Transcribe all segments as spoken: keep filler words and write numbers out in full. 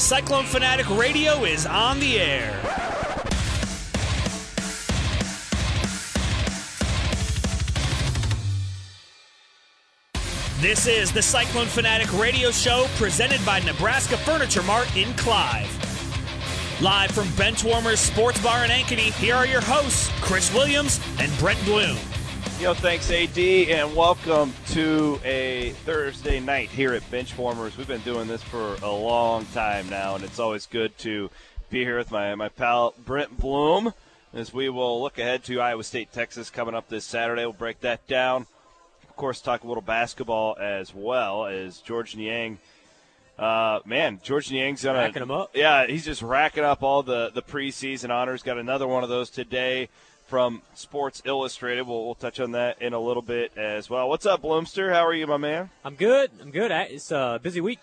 Cyclone Fanatic Radio is on the air. This is the Cyclone Fanatic Radio Show presented by Nebraska Furniture Mart in Clive. Live from Benchwarmers Sports Bar in Ankeny, here are your hosts, Chris Williams and Brent Bloom. Yo, thanks, A D, and welcome to a Thursday night here at Benchwarmers. We've been doing this for a long time now, and it's always good to be here with my, my pal Brent Bloom as we will look ahead to Iowa State, Texas coming up this Saturday. We'll break that down. Of course, talk a little basketball as well as Georges Niang. Uh, man, Georges Niang's gonna racking them up. Yeah, he's just racking up all the, the preseason honors. Got another one of those today from Sports Illustrated. We'll, we'll touch on that in a little bit as well. What's up, Bloomster? How are you, my man? I'm good. I'm good. It's a busy week.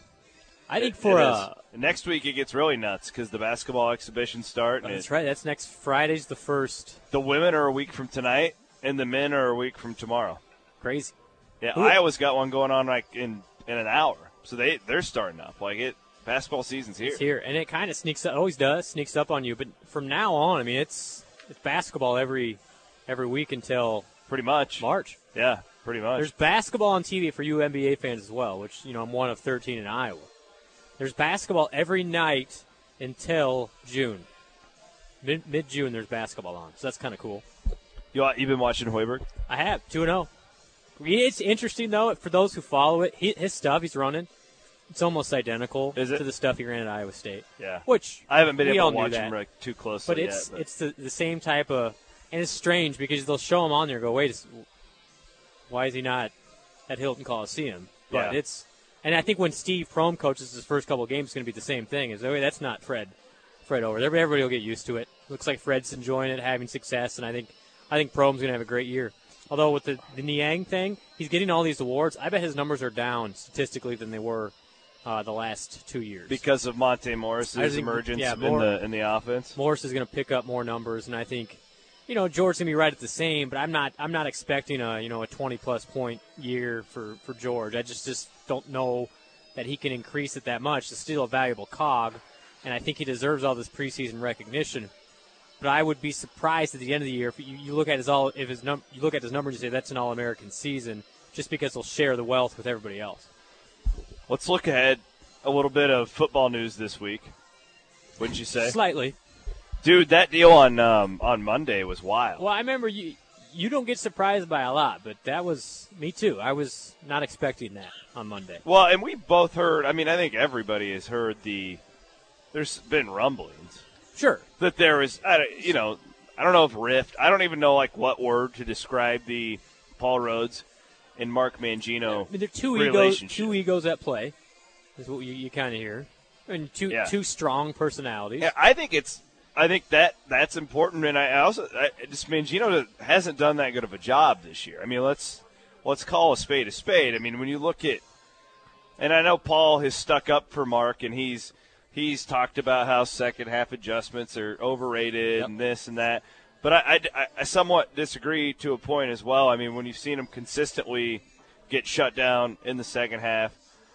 I think it, for it uh, next week it gets really nuts because the basketball exhibitions start. That's it, right. That's next Friday's the first. The women are a week from tonight, and the men are a week from tomorrow. Crazy. Yeah, Ooh. Iowa's got one going on like in, in an hour, so they they're starting up. Like it, basketball season's here. It's here, and it kind of sneaks up. Always does sneaks up on you. But from now on, I mean, it's it's basketball every every week until pretty much March. Yeah, pretty much. There's basketball on T V for you N B A fans as well, which you know I'm one of thirteen in Iowa. There's basketball every night until June. Mid mid June, there's basketball on, so that's kind of cool. You you been watching Hoiberg? I have two and zero. It's interesting, though, for those who follow it, he, his stuff he's running, it's almost identical Is it? to the stuff he ran at Iowa State. Yeah. Which I haven't been we able all to knew watch that. him like, too closely but it's, yet. But it's the, the same type of – and it's strange because they'll show him on there and go, wait, why is he not at Hilton Coliseum? But yeah. it's – and I think when Steve Prohm coaches his first couple of games, it's going to be the same thing. Is oh, that's not Fred Fred over there. Everybody will get used to it. Looks like Fred's enjoying it, having success, and I think I think Prohm's going to have a great year. Although with the, the Niang thing, he's getting all these awards. I bet his numbers are down statistically than they were uh, the last two years. Because of Monte Morris's think, emergence yeah, in more, the in the offense. Morris is going to pick up more numbers, and I think, you know, George's going to be right at the same. But I'm not I'm not expecting a you know a twenty plus point year for, for George. I just just don't know that he can increase it that much. It's still a valuable cog, and I think he deserves all this preseason recognition. But I would be surprised at the end of the year if you, you look at his all if his num you look at his numbers and say that's an All-American season, just because he'll share the wealth with everybody else. Let's look ahead a little bit of football news this week. Wouldn't you say? Slightly, dude. That deal on um, on Monday was wild. Well, I remember you. You don't get surprised by a lot, but that was me too. I was not expecting that on Monday. Well, and we both heard. I mean, I think everybody has heard the. There's been rumblings. Sure. That there is, you know, I don't know if rift. I don't even know, like, what word to describe the Paul Rhodes and Mark Mangino I mean, there are two relationship. egos, two egos at play, is what you, you kind of hear. And two yeah. two strong personalities. Yeah, I think it's, I think that that's important. And I also, I, just Mangino hasn't done that good of a job this year. I mean, let's, let's call a spade a spade. I mean, when you look at, and I know Paul has stuck up for Mark, and he's, He's talked about how second half adjustments are overrated yep. and this and that. But I, I, I somewhat disagree to a point as well. I mean, when you've seen him consistently get shut down in the second half,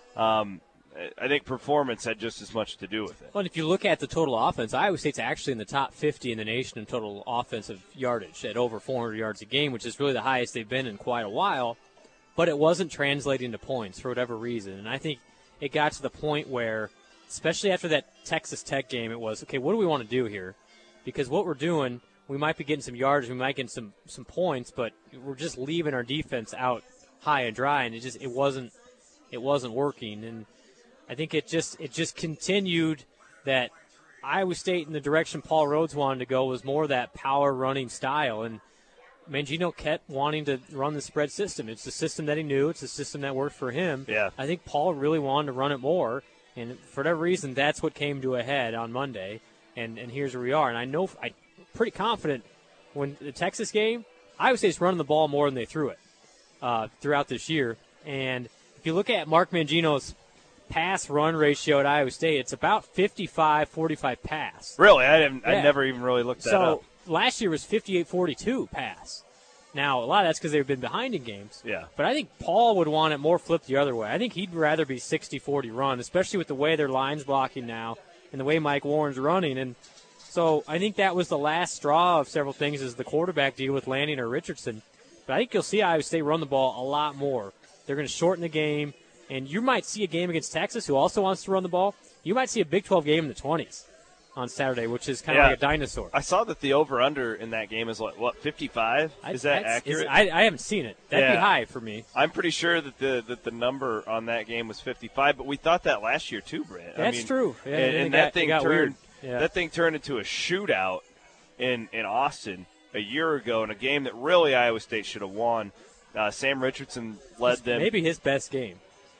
um, I think performance had just as much to do with it. Well, and if you look at the total offense, Iowa State's actually in the top fifty in the nation in total offensive yardage at over four hundred yards a game, which is really the highest they've been in quite a while. But it wasn't translating to points for whatever reason. And I think it got to the point where, especially after that Texas Tech game, it was, okay, what do we want to do here? Because what we're doing, we might be getting some yards, we might get some, some points, but we're just leaving our defense out high and dry, and it just it wasn't it wasn't working. And I think it just it just continued that Iowa State in the direction Paul Rhodes wanted to go was more that power running style. And Mangino kept wanting to run the spread system. It's the system that he knew. It's the system that worked for him. Yeah. I think Paul really wanted to run it more. And for whatever reason, that's what came to a head on Monday, and, and here's where we are. And I know I'm pretty confident when the Texas game, Iowa State's running the ball more than they threw it uh, throughout this year. And if you look at Mark Mangino's pass-run ratio at Iowa State, it's about fifty-five forty-five pass. Really? I, didn't, yeah. I never even really looked that so, up. So last year was fifty-eight forty-two pass. Now, a lot of that's because they've been behind in games. Yeah. But I think Paul would want it more flipped the other way. I think he'd rather be sixty forty run, especially with the way their line's blocking now and the way Mike Warren's running. And so I think that was the last straw of several things is the quarterback deal with Lanning or Richardson. But I think you'll see Iowa State run the ball a lot more. They're going to shorten the game. And you might see a game against Texas, who also wants to run the ball. You might see a Big twelve game in the twenties on Saturday, which is kind of yeah. like a dinosaur. I saw that the over-under in that game is, like, what, fifty-five? Is that That's, accurate? I, I haven't seen it. That'd yeah. be high for me. I'm pretty sure that the that the number on that game was fifty-five, but we thought that last year too, Brent. That's I mean, true. Yeah, and, and and got, that thing got turned yeah. that thing turned into a shootout in in Austin a year ago in a game that really Iowa State should have won. Uh, Sam Richardson led His, them. Maybe his best game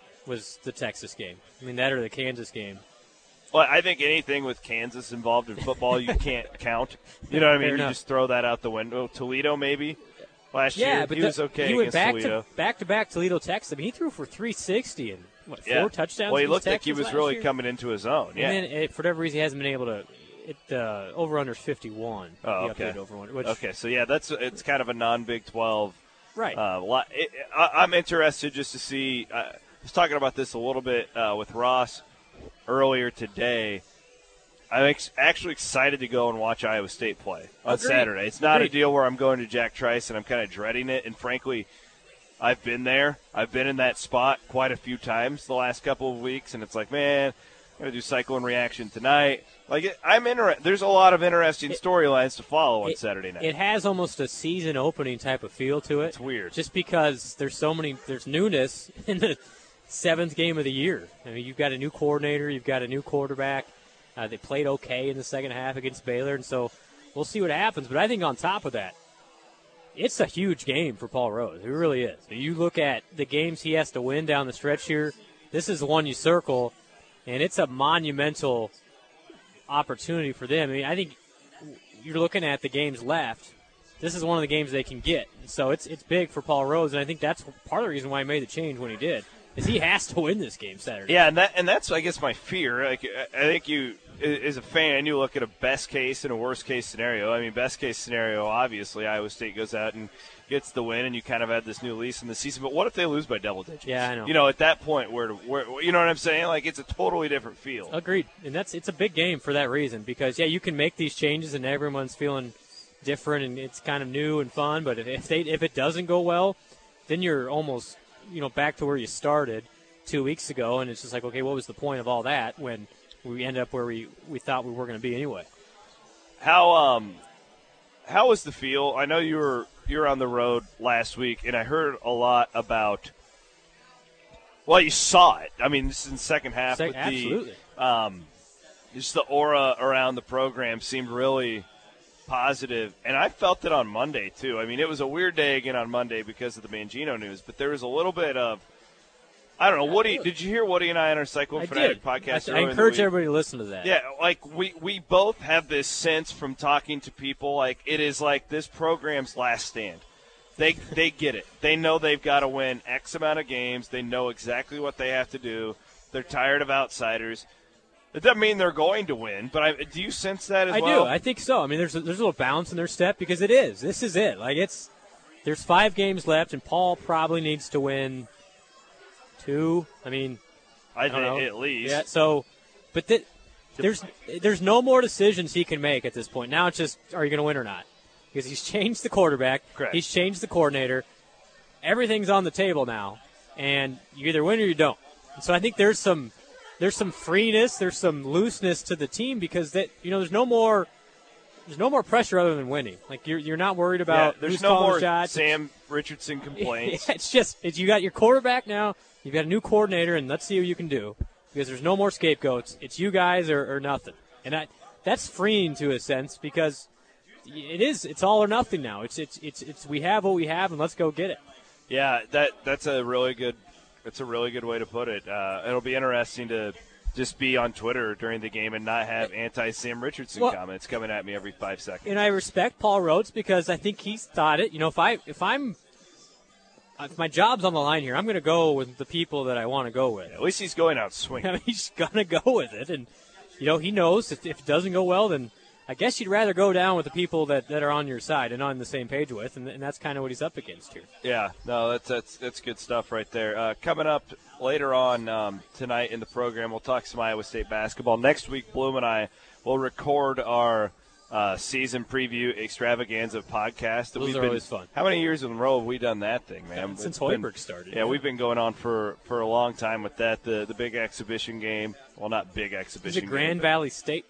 was the Texas game. I mean, that or the Kansas game. Well, I think anything with Kansas involved in football, you can't count. You know what I mean? Fair you enough. just throw that out the window. Toledo, maybe last Yeah, year, but he the, was okay he went against back Toledo. to back to back Toledo, Texas. I mean, he threw for three sixty and what four yeah. touchdowns. Well, he against looked like Texas he was last really year? coming into his own. Yeah. And then it, for whatever reason, he hasn't been able to. It uh, over under fifty-one. Oh, the okay. updated over under. Which, Okay, so yeah, that's it's kind of a non-Big twelve. right. Uh, lot, it, I, I'm interested just to see. Uh, I was talking about this a little bit uh, with Ross earlier today. I'm ex- actually excited to go and watch Iowa State play on Agreed. Saturday. It's not Agreed. a deal where I'm going to Jack Trice and I'm kind of dreading it. And frankly, I've been there. I've been in that spot quite a few times the last couple of weeks, and it's like, man, I'm going to do Cyclone Reaction tonight. Like, it, I'm inter- There's a lot of interesting storylines to follow on it, Saturday night. It has almost a season opening type of feel to it. It's weird. Just because there's so many, there's newness in the seventh game of the year. I mean, you've got a new coordinator, you've got a new quarterback. Uh, they played okay in the second half against Baylor, and so we'll see what happens. But I think on top of that, it's a huge game for Paul Rose. It really is. You look at the games he has to win down the stretch here, this is the one you circle, and it's a monumental opportunity for them. I mean, I think you're looking at the games left. This is one of the games they can get. So it's it's big for Paul Rose, and I think that's part of the reason why he made the change when he did, is he has to win this game Saturday. Yeah, and that and that's I guess my fear. Like I think you, as a fan, you look at a best case and a worst case scenario. I mean, best case scenario, obviously, Iowa State goes out and gets the win, and you kind of had this new lease in the season. But what if they lose by double digits? Yeah, I know. You know, at that point, where, where you know what I'm saying? Like, it's a totally different feel. Agreed, and that's it's a big game for that reason because yeah, you can make these changes and everyone's feeling different and it's kind of new and fun. But if, if they if it doesn't go well, then you're almost you know back to where you started two weeks ago, and it's just like, okay, what was the point of all that when we end up where we, we thought we were going to be anyway? How um, how was the feel? I know you were you were on the road last week, and I heard a lot about. Well, you saw it. I mean, this is in the second half. Se- with absolutely. The, um, just the aura around the program seemed really positive, and I felt it on Monday too. I mean, it was a weird day again on Monday because of the Mangino news, but there was a little bit of. I don't know. Woody, did you hear Woody and I on our Cyclone I Fanatic did. podcast? I, I encourage everybody to listen to that. Yeah, like we, we both have this sense from talking to people, like it is like this program's last stand. They they get it. They know they've got to win X amount of games. They know exactly what they have to do. They're tired of outsiders. It doesn't mean they're going to win, but I, do you sense that as I well? do. I think so. I mean, there's a, there's a little bounce in their step because it is. This is it. Like it's there's five games left, and Paul probably needs to win two. I mean, I, I don't think know. at least. Yeah. So, but th- there's there's no more decisions he can make at this point. Now it's just, are you going to win or not? Because he's changed the quarterback. Correct. He's changed the coordinator. Everything's on the table now, and you either win or you don't. And so I think there's some there's some freeness, there's some looseness to the team because that you know there's no more there's no more pressure other than winning. Like you're you're not worried about yeah, there's who's no calling more the shots. Sam Richardson complaints. Yeah, it's just it's you got your quarterback now. You've got a new coordinator, and let's see what you can do because there's no more scapegoats. It's you guys or, or nothing, and I, that's freeing to a sense because it is. It's all or nothing now. It's it's it's it's we have what we have, and let's go get it. Yeah, that that's a really good that's a really good way to put it. Uh, it'll be interesting to just be on Twitter during the game and not have anti-Sam Richardson well, comments coming at me every five seconds. And I respect Paul Rhodes because I think he's thought it. You know, if I if I'm if my job's on the line here, I'm going to go with the people that I want to go with. Yeah, at least he's going out swinging. I mean, he's going to go with it, and you know he knows if, if it doesn't go well, then I guess you'd rather go down with the people that, that are on your side and on the same page with, and, and that's kind of what he's up against here. Yeah, no, that's that's that's good stuff right there. Uh, coming up later on um, tonight in the program, we'll talk some Iowa State basketball. Next week, Bloom and I will record our uh, season preview extravaganza podcast. Those we've are been, always fun. How many years in a row have we done that thing, man? Yeah, since It's been- Hoiberg started. Yeah, we've been going on for, for a long time with that. The the big exhibition game. Well, not big Is exhibition it Grand game, Valley State?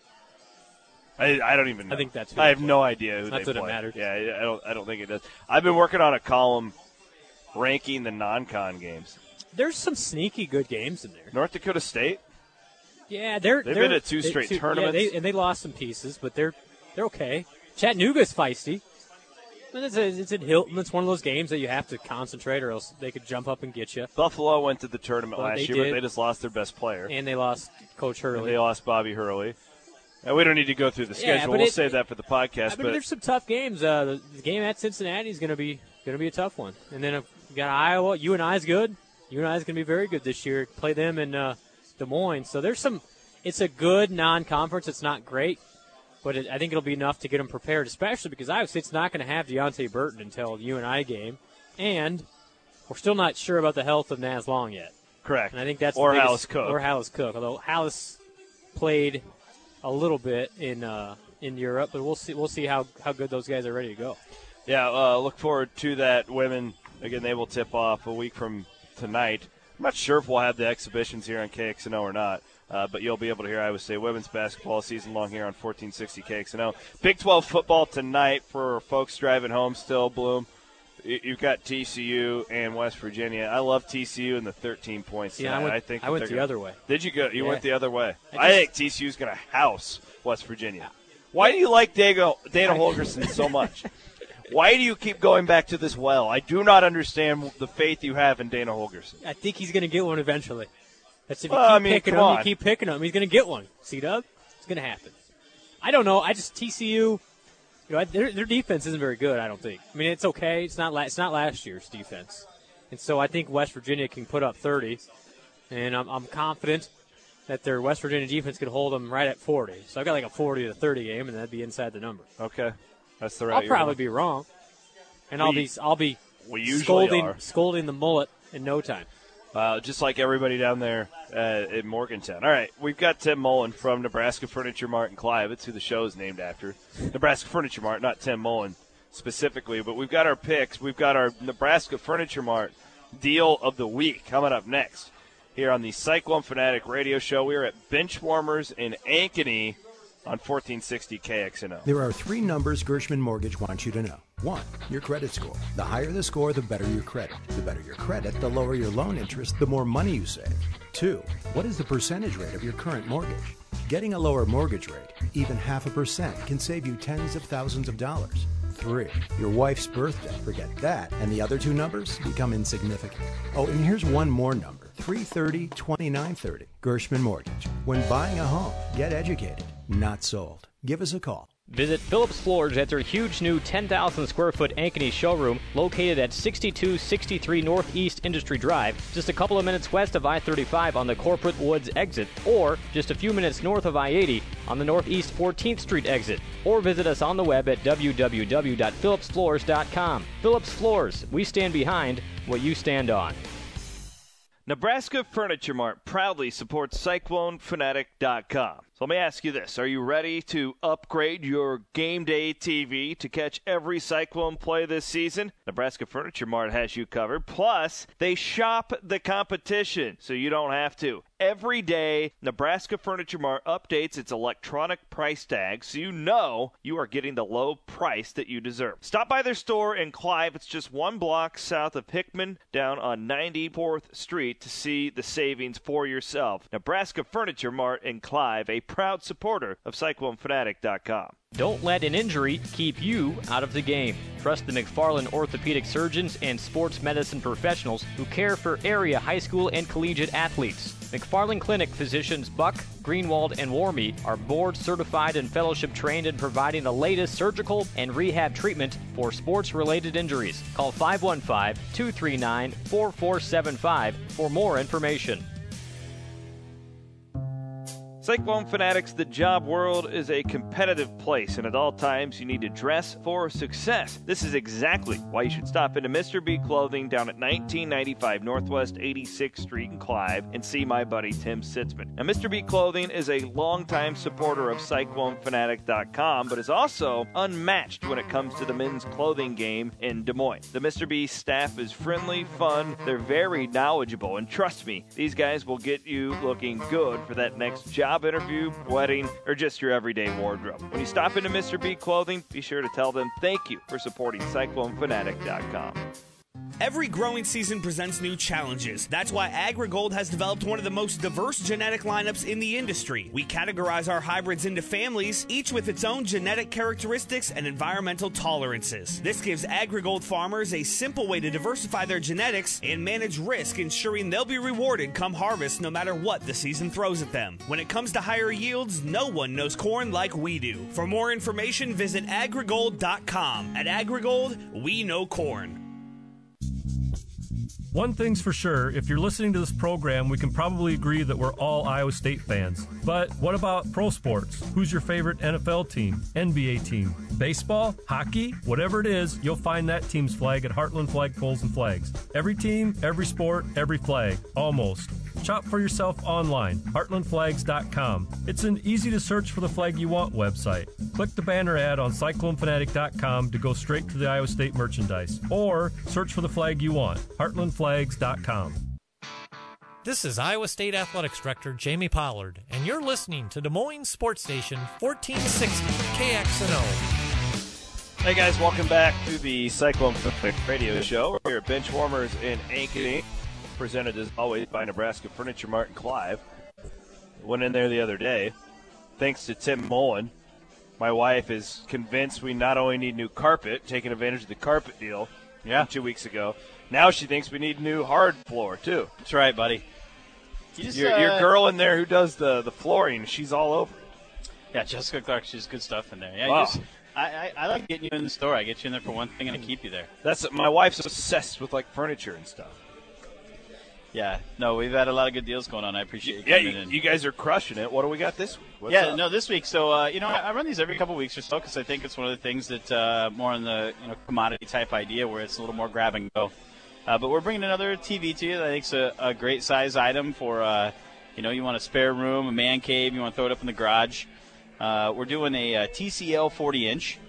I, I don't even know. I think that's who I they have play. no idea who That's they what it play. matters. Yeah, I don't. I don't think it does. I've been working on a column ranking the non-con games. There's some sneaky good games in there. North Dakota State. Yeah, they're They've they're, been to two they- straight two- tournaments. Yeah, they, and they lost some pieces, but they're they're okay. Chattanooga's feisty. But it's, a, it's at Hilton. It's one of those games that you have to concentrate, or else they could jump up and get you. Buffalo went to the tournament Well, last they year, did. but they just lost their best player. And they lost Coach And Hurley. they lost Bobby Hurley. And we don't need to go through the Yeah, schedule. but We'll it- save that for the podcast. I mean, but there's some tough games. Uh, the, the game at Cincinnati is going to be going to be a tough one. And then if you got Iowa. U N I is good. U N I is going to be very good this year. Play them in uh, Des Moines. So there's some. It's a good non-conference. It's not great, but it, I think it'll be enough to get them prepared, especially because Iowa State's not going to have Deontay Burton until the U N I game, and we're still not sure about the health of Naz Long yet. correct. And I think that's or the Hallis biggest, Cook. or Hallis Cook. Although Hallis played a little bit in uh, in Europe, but we'll see. We'll see how, how good those guys are ready to go. Yeah, uh, look forward to that. Women, again, they will tip off a week from tonight. I'm not sure if we'll have the exhibitions here on K X N O or not, uh, but you'll be able to hear Iowa State women's basketball season long here on fourteen sixty K X N O. Big twelve football tonight for folks driving home still, Bloom. You- You've got T C U and West Virginia. I love T C U and the thirteen points Yeah, I tonight. went, think I that went they're the gonna- other way. Did you go? You Yeah. went the other way. I I, just- think T C U's going to house West Virginia. Why do you like Dana, Dana Holgerson so much? Why do you keep going back to this well? I do not understand the faith you have in Dana Holgerson. I think he's going to get one eventually. That's if you Well, keep I mean, picking come him, on. you keep picking him, he's going to get one. C-Dub, it's going to happen. I don't know. I just T C U. You know, their, their defense isn't very good. I don't think. I mean, it's okay. It's not. La- it's not last year's defense, and so I think West Virginia can put up thirty, and I'm, I'm confident that their West Virginia defense could hold them right at forty. So I got like a forty to thirty game, and that'd be inside the number. Okay, that's the right. I'll probably be wrong, and I'll We- be I'll be We usually scolding are. scolding the mullet in no time. Uh, just like everybody down there uh, in Morgantown. All right, we've got Tim Mullen from Nebraska Furniture Mart in Clive. It's who the show is named after. Nebraska Furniture Mart, not Tim Mullen specifically, but we've got our picks. We've got our Nebraska Furniture Mart deal of the week coming up next here on the Cyclone Fanatic Radio Show. We are at Benchwarmers in Ankeny on fourteen sixty K X N O. There are three numbers Gershman Mortgage wants you to know. One, your credit score. The higher the score, the better your credit. The better your credit, the lower your loan interest, the more money you save. Two, what is the percentage rate of your current mortgage? Getting a lower mortgage rate, even half a percent, can save you tens of thousands of dollars. Three, your wife's birthday. Forget that, and the other two numbers become insignificant. Oh, and here's one more number. three thirty, twenty-nine thirty. Gershman Mortgage. When buying a home, get educated, not sold. Give us a call. Visit Phillips Floors at their huge new ten thousand square foot Ankeny showroom located at sixty-two sixty-three Northeast Industry Drive, just a couple of minutes west of I thirty-five on the Corporate Woods exit, or just a few minutes north of I eighty on the Northeast fourteenth Street exit. Or visit us on the web at w w w dot phillips floors dot com. Phillips Floors, we stand behind what you stand on. Nebraska Furniture Mart proudly supports Cyclone Fanatic dot com. So let me ask you this. Are you ready to upgrade your game day T V to catch every Cyclone play this season? Nebraska Furniture Mart has you covered. Plus, they shop the competition, so you don't have to. Every day, Nebraska Furniture Mart updates its electronic price tag so you know you are getting the low price that you deserve. Stop by their store in Clive. It's just one block south of Hickman down on ninety-fourth Street to see the savings for yourself. Nebraska Furniture Mart in Clive, a proud supporter of Cyclone Fanatic dot com. Don't let an injury keep you out of the game. Trust the McFarland orthopedic surgeons and sports medicine professionals who care for area high school and collegiate athletes. McFarland Clinic physicians Buck, Greenwald, and Warmy are board certified and fellowship trained in providing the latest surgical and rehab treatment for sports-related injuries. Call five one five, two three nine, four four seven five for more information. Cyclone Fanatics, the job world is a competitive place, and at all times you need to dress for success. This is exactly why you should stop into Mister B Clothing down at nineteen ninety-five Northwest eighty-sixth Street in Clive and see my buddy Tim Sitzman. Now, Mister B Clothing is a longtime supporter of Cyclone Fanatic dot com, but is also unmatched when it comes to the men's clothing game in Des Moines. The Mister B staff is friendly, fun, they're very knowledgeable, and trust me, these guys will get you looking good for that next job interview, wedding, or just your everyday wardrobe. When you stop into Mister B Clothing, be sure to tell them thank you for supporting Cyclone Fanatic dot com. Every growing season presents new challenges. That's why AgriGold has developed one of the most diverse genetic lineups in the industry. We categorize our hybrids into families, each with its own genetic characteristics and environmental tolerances. This gives AgriGold farmers a simple way to diversify their genetics and manage risk, ensuring they'll be rewarded come harvest no matter what the season throws at them. When it comes to higher yields, no one knows corn like we do. For more information, visit agrigold dot com. At AgriGold, we know corn. One thing's for sure, if you're listening to this program, we can probably agree that we're all Iowa State fans. But what about pro sports? Who's your favorite N F L team, N B A team, baseball, hockey? Whatever it is, you'll find that team's flag at Heartland Flagpoles and Flags. Every team, every sport, every flag. Almost. Shop for yourself online, heartland flags dot com. It's an easy-to-search for the flag you want website. Click the banner ad on cyclone fanatic dot com to go straight to the Iowa State merchandise. Or search for the flag you want, heartland flags dot com. This is Iowa State Athletics Director Jamie Pollard, and you're listening to Des Moines Sports Station fourteen sixty K X N O. Hey guys, welcome back to the Cyclone Fanatic Radio Show. We're here at Benchwarmers in Ankeny, presented as always by Nebraska Furniture Mart in Clive. Went in there the other day. Thanks to Tim Mullen, my wife is convinced we not only need new carpet, taking advantage of the carpet deal yeah. two weeks ago, now she thinks we need new hard floor too. That's right, buddy. You just, your, uh, your girl in there who does the, the flooring, she's all over it. Yeah, Jessica Clark, she's good stuff in there. Yeah, wow. you just, I, I, I like getting you in the store. I get you in there for one thing and I keep you there. That's my wife's obsessed with like furniture and stuff. Yeah, no, we've had a lot of good deals going on. I appreciate you yeah, coming you, in. you guys are crushing it. What do we got this week? What's yeah, up? no, this week. So, uh, you know, I, I run these every couple of weeks or so because I think it's one of the things that uh, more on the you know commodity type idea where it's a little more grab and go. Uh, but we're bringing another T V to you that I think is a, a great size item for, uh, you know, you want a spare room, a man cave, you want to throw it up in the garage. Uh, we're doing a, a T C L forty inch.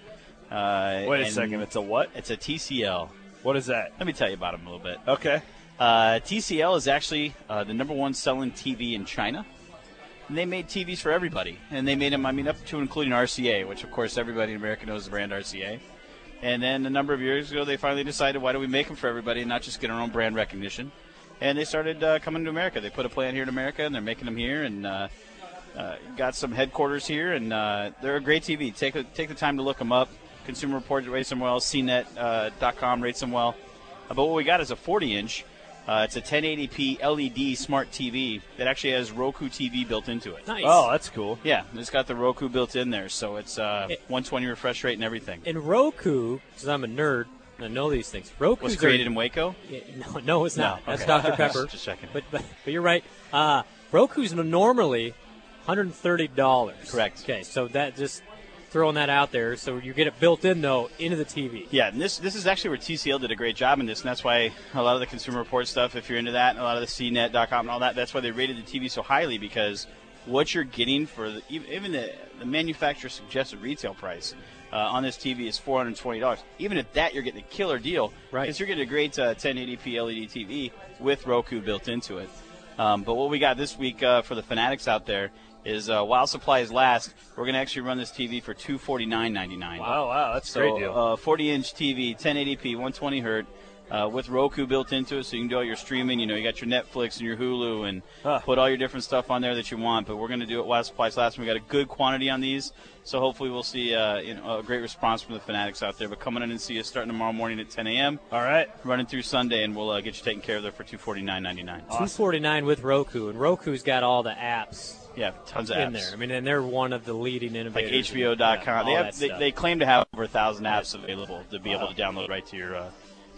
Uh, Wait a second, it's a what? It's a T C L. What is that? Let me tell you about them a little bit. Okay. Uh, T C L is actually uh, the number one selling T V in China. And they made T Vs for everybody. And they made them, I mean, up to including R C A, which, of course, everybody in America knows the brand R C A. And then a number of years ago, they finally decided, why do we make them for everybody and not just get our own brand recognition? And they started uh, coming to America. They put a plant here in America, and they're making them here. And uh, uh, got some headquarters here. And uh, they're a great T V. Take, a, take the time to look them up. Consumer Reports rates them well. C net dot com uh, rates them well. Uh, but what we got is a forty inch. Uh, it's a ten eighty p L E D smart T V that actually has Roku T V built into it. Nice. Oh, that's cool. Yeah, it's got the Roku built in there, so it's uh, it, one twenty refresh rate and everything. And Roku, because I'm a nerd and I know these things, Roku was created in Waco? Yeah, no, no, it's not. No, That's okay. Doctor Pepper. Just checking. But, but but you're right. Uh, Roku's normally one hundred thirty dollars. Correct. Okay, so that just throwing that out there, so you get it built in though into the T V. Yeah, and this this is actually where T C L did a great job in this, and that's why a lot of the Consumer Reports stuff, if you're into that, and a lot of the C net dot com and all that, that's why they rated the T V so highly, because what you're getting for the, even the, the manufacturer suggested retail price uh, on this T V is four hundred twenty dollars. Even at that, you're getting a killer deal, right? Because you're getting a great uh, ten eighty p L E D T V with Roku built into it. Um, but what we got this week uh, for the fanatics out there is uh, while supplies last, we're going to actually run this T V for two hundred forty-nine ninety-nine. Wow, wow, that's a so, great deal. Uh, forty inch T V, ten eighty p, one twenty hertz, uh, with Roku built into it, so you can do all your streaming. You know, you got your Netflix and your Hulu, and huh. put all your different stuff on there that you want. But we're going to do it while supplies last. We got a good quantity on these, so hopefully we'll see uh, you know, a great response from the fanatics out there. But coming in and see us starting tomorrow morning at ten a.m. All right, running through Sunday, and we'll uh, get you taken care of there for two hundred forty-nine ninety-nine. Awesome. two hundred forty-nine with Roku, and Roku's got all the apps. Yeah, tons of in apps. there. I mean, and they're one of the leading innovators. Like H B O dot com. Yeah, they, have, they, they claim to have over a thousand apps available to be able wow. to download right to your uh,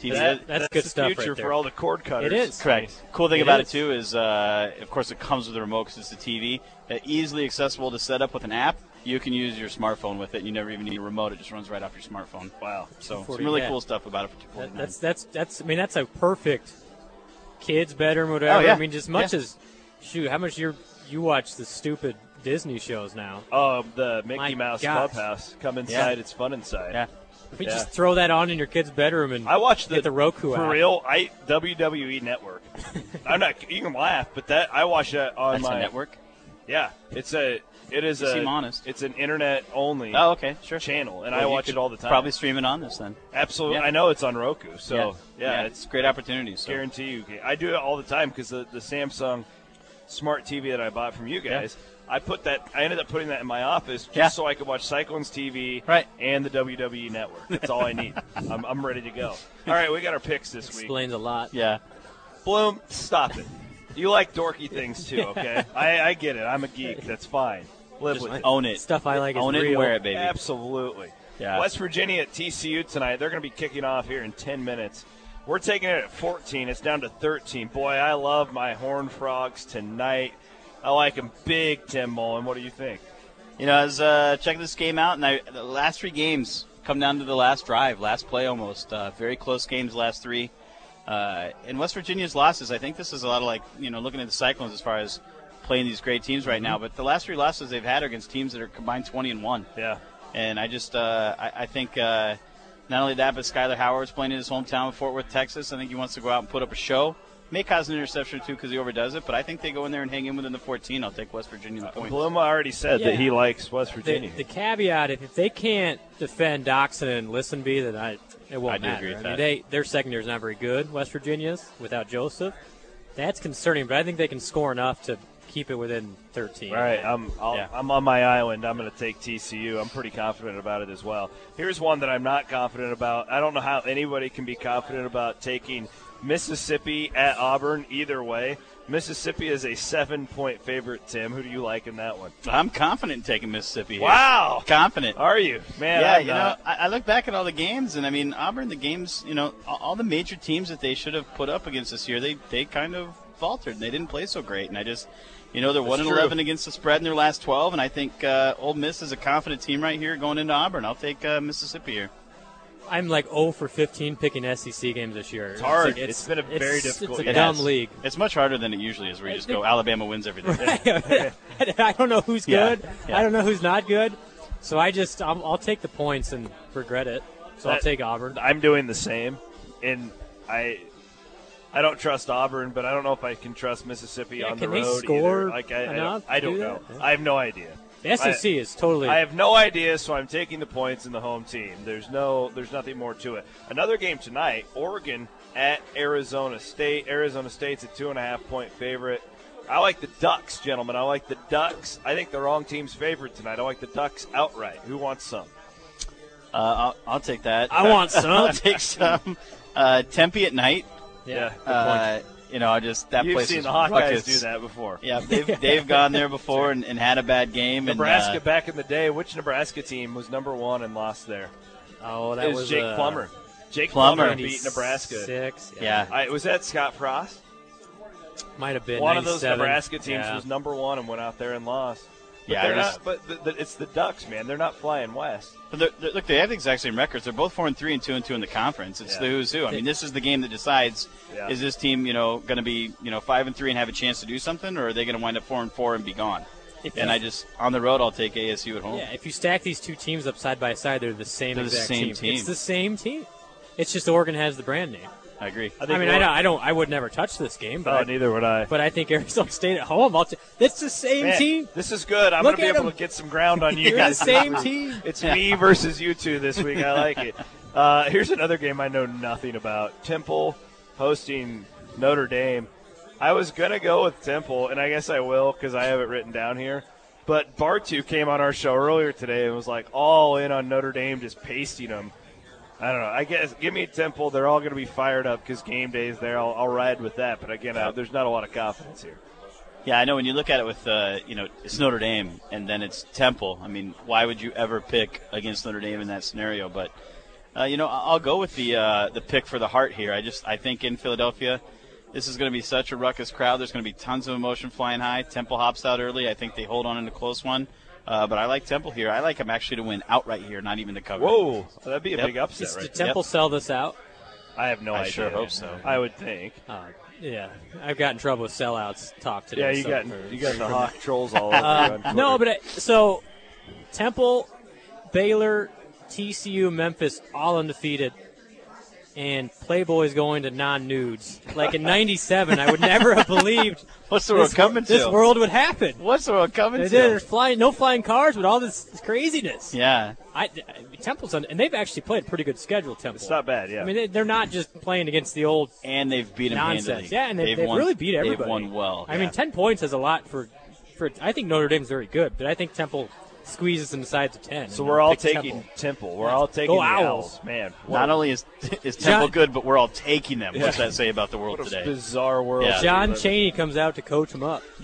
T V. That, that's, that's good the stuff future right there. for all the cord cutters. It is. Correct. Cool thing It about is. it, too, is, uh, of course, it comes with a remote because it's a T V. Uh, easily accessible to set up with an app. You can use your smartphone with it, and you never even need a remote. It just runs right off your smartphone. Wow. So some really yeah. cool stuff about it for two That, forty-nine. that's that's that's. I mean, that's a perfect kids bedroom, whatever. Oh, yeah. I mean, just much Yeah. as shoot, how much you you watch the stupid Disney shows now? Oh, the Mickey My Mouse gosh. Clubhouse. Come inside. Yeah. It's fun inside. Yeah. If you Yeah. just throw that on in your kid's bedroom and I watched the, get the Roku for app. real. I W W E Network. I'm not. You can laugh, but that I watch that on That's my a network. Yeah, it's a. It is You a. seem honest. It's an internet only. Oh, okay, sure. Channel, and Well, I you watch could it all the time. Probably stream it on this then. Absolutely. Yeah. I know it's on Roku, so yeah, yeah, it's it's a great opportunity. So. guarantee you. I do it all the time because the, the Samsung smart T V that I bought from you guys, I put that. I ended up putting that in my office just Yeah. so I could watch Cyclones T V Right. and the W W E Network. That's all I need. I'm, I'm ready to go. All right, we got our picks this week. Explains a lot. Yeah. Bloom, stop it. You like dorky things too, okay? I, I get it. I'm a geek. That's fine. Live Just with it. own it. Stuff I like is Own it real. and wear it, baby. Absolutely. Yeah. West Virginia at T C U tonight. They're going to be kicking off here in ten minutes. We're taking it at fourteen. It's down to thirteen. Boy, I love my Horned Frogs tonight. I like them big, Tim Mullen. What do you think? You know, I was uh, checking this game out, and I, the last three games come down to the last drive, last play almost. Uh, very close games, last three. Uh, and West Virginia's losses, I think this is a lot of like, you know, looking at the Cyclones as far as playing these great teams right now. But the last three losses they've had are against teams that are combined twenty and one. Yeah. And I just, uh, I, I think uh, not only that, but Skyler Howard's playing in his hometown of Fort Worth, Texas. I think he wants to go out and put up a show. May cause an interception or two because he overdoes it, but I think they go in there and hang in within the fourteen. I'll take West Virginia in the points. Bluma already said Yeah. that he likes West Virginia. The, the caveat: if, if they can't defend Doxson and Listenby, then I it won't I do matter. agree with I mean, that. they their secondary is not very good. West Virginia's without Joseph, that's concerning. But I think they can score enough to keep it within thirteen. All right, I'm I'll, Yeah. I'm on my island. I'm going to take T C U. I'm pretty confident about it as well. Here's one that I'm not confident about. I don't know how anybody can be confident about taking Mississippi at Auburn either way. Mississippi is a seven-point favorite, Tim. Who do you like in that one? I'm confident in taking Mississippi here. Wow. Confident. Are you? Man, yeah, I'm you know, not. I, I look back at all the games, and I mean, Auburn, the games, you know, all, all the major teams that they should have put up against us here, they, they kind of faltered, and they didn't play so great. And I just, you know, they're one and eleven against the spread in their last twelve, and I think uh, Ole Miss is a confident team right here going into Auburn. I'll take uh, Mississippi here. I'm like zero for fifteen picking S E C games this year. It's hard. like- It's been a very difficult It's a year. dumb Yes. league. It's much harder than it usually is, where you I just think- go, Alabama wins everything. I don't know who's Yeah, good. yeah. I don't know who's not good. So I just I'll, I'll take the points and regret it. So I'll That- take Auburn. I'm doing the same, and I I don't trust Auburn, but I don't know if I can trust Mississippi Yeah, on can the they road score either. Like I, I enough don't, I to don't do know. that? I have no idea. The S E C is totally. I have no idea, so I'm taking the points in the home team. There's no, there's nothing more to it. Another game tonight: Oregon at Arizona State. Arizona State's a two and a half point favorite. I like the Ducks, gentlemen. I like the Ducks. I think the wrong team's favorite tonight. I like the Ducks outright. Who wants some? Uh, I'll, I'll take that. I want some. I'll take some. Uh, Tempe at night. yeah. good point. Uh, you know, I just that You've place seen is the Hawkeyes ruckus. do that before. Yeah, they've they've gone there before and, and had a bad game. Nebraska and, uh, back in the day. Which Nebraska team was number one and lost there? Oh, that It was, was Jake uh, Plummer. Jake Plummer. Plummer, beat Nebraska. Six. Yeah. I, was that Scott Frost? Might have been One of those ninety-seven. Nebraska teams Yeah. was number one and went out there and lost. But Yeah, they're it was- not. But the, the, it's the Ducks, man. They're not flying west. But they're, they're, look, they have the exact same records. They're both four and three and two and two in the conference. It's Yeah. the who's who. I mean, this is the game that decides: Yeah. is this team, you know, going to be, you know, five and three and have a chance to do something, or are they going to wind up four and four and be gone? If And you- I just on the road, I'll take A S U at home. Yeah, if you stack these two teams up side by side, they're the same They're the exact same team. team. It's the same team. It's just Oregon has the brand name. I agree. I, mean, I don't, I don't, I would never touch this game, but Oh, I, neither would I. but I think Arizona State at home. I'll t- it's the same Man, team. this is good. I'm Look going to be at able them. to get some ground on you You're guys. the same team. It's me versus you two this week. I like it. Uh, here's another game I know nothing about. Temple hosting Notre Dame. I was going to go with Temple, and I guess I will because I have it written down here. But Bartu came on our show earlier today and was like all in on Notre Dame, just pasting them. I don't know. I guess give me Temple. They're all going to be fired up because game day is there. I'll, I'll ride with that. But again, uh, there's not a lot of confidence here. Yeah, I know. When you look at it with, uh, you know, it's Notre Dame and then it's Temple. I mean, why would you ever pick against Notre Dame in that scenario? But Uh, you know, I'll go with the uh, the pick for the heart here. I just I think in Philadelphia, this is going to be such a ruckus crowd. There's going to be tons of emotion flying high. Temple hops out early. I think they hold on in a close one. Uh, but I like Temple here. I like them actually to win outright here, not even to cover. Whoa, that'd be a Yep. big upset, Does right? Temple Yep. sell this out? I have no I idea. sure hope so. I would think. Uh, yeah, I've gotten in trouble with sellouts talk today. Yeah, you so got for- you got the Hawk trolls all over. you Uh, on Twitter. no, but it, so Temple, Baylor, T C U, Memphis, all undefeated, and Playboy's going to non-nudes. Like in ninety-seven, I would never have believed What's the world this, coming this to? world would happen. What's the world coming to? There's flying, no flying cars, but all this craziness. Yeah. I, I- Temple's on, and they've actually played a pretty good schedule. Temple. It's not bad, yeah. I mean, they, they're not just playing against the old And they've beat them nonsense. handily. Yeah, and they, they've they've won, really beat everybody. They've won well. I yeah. mean, ten points is a lot for, for. I think Notre Dame's very good, but I think Temple squeezes them sides of ten. So and we're all picks taking Temple. Temple. We're all taking Go the Owls. Owls. Man, Not only is is Temple John- good, but we're all taking them. What's that say about the world what a today? bizarre world. Yeah. John Chaney comes out to coach him up.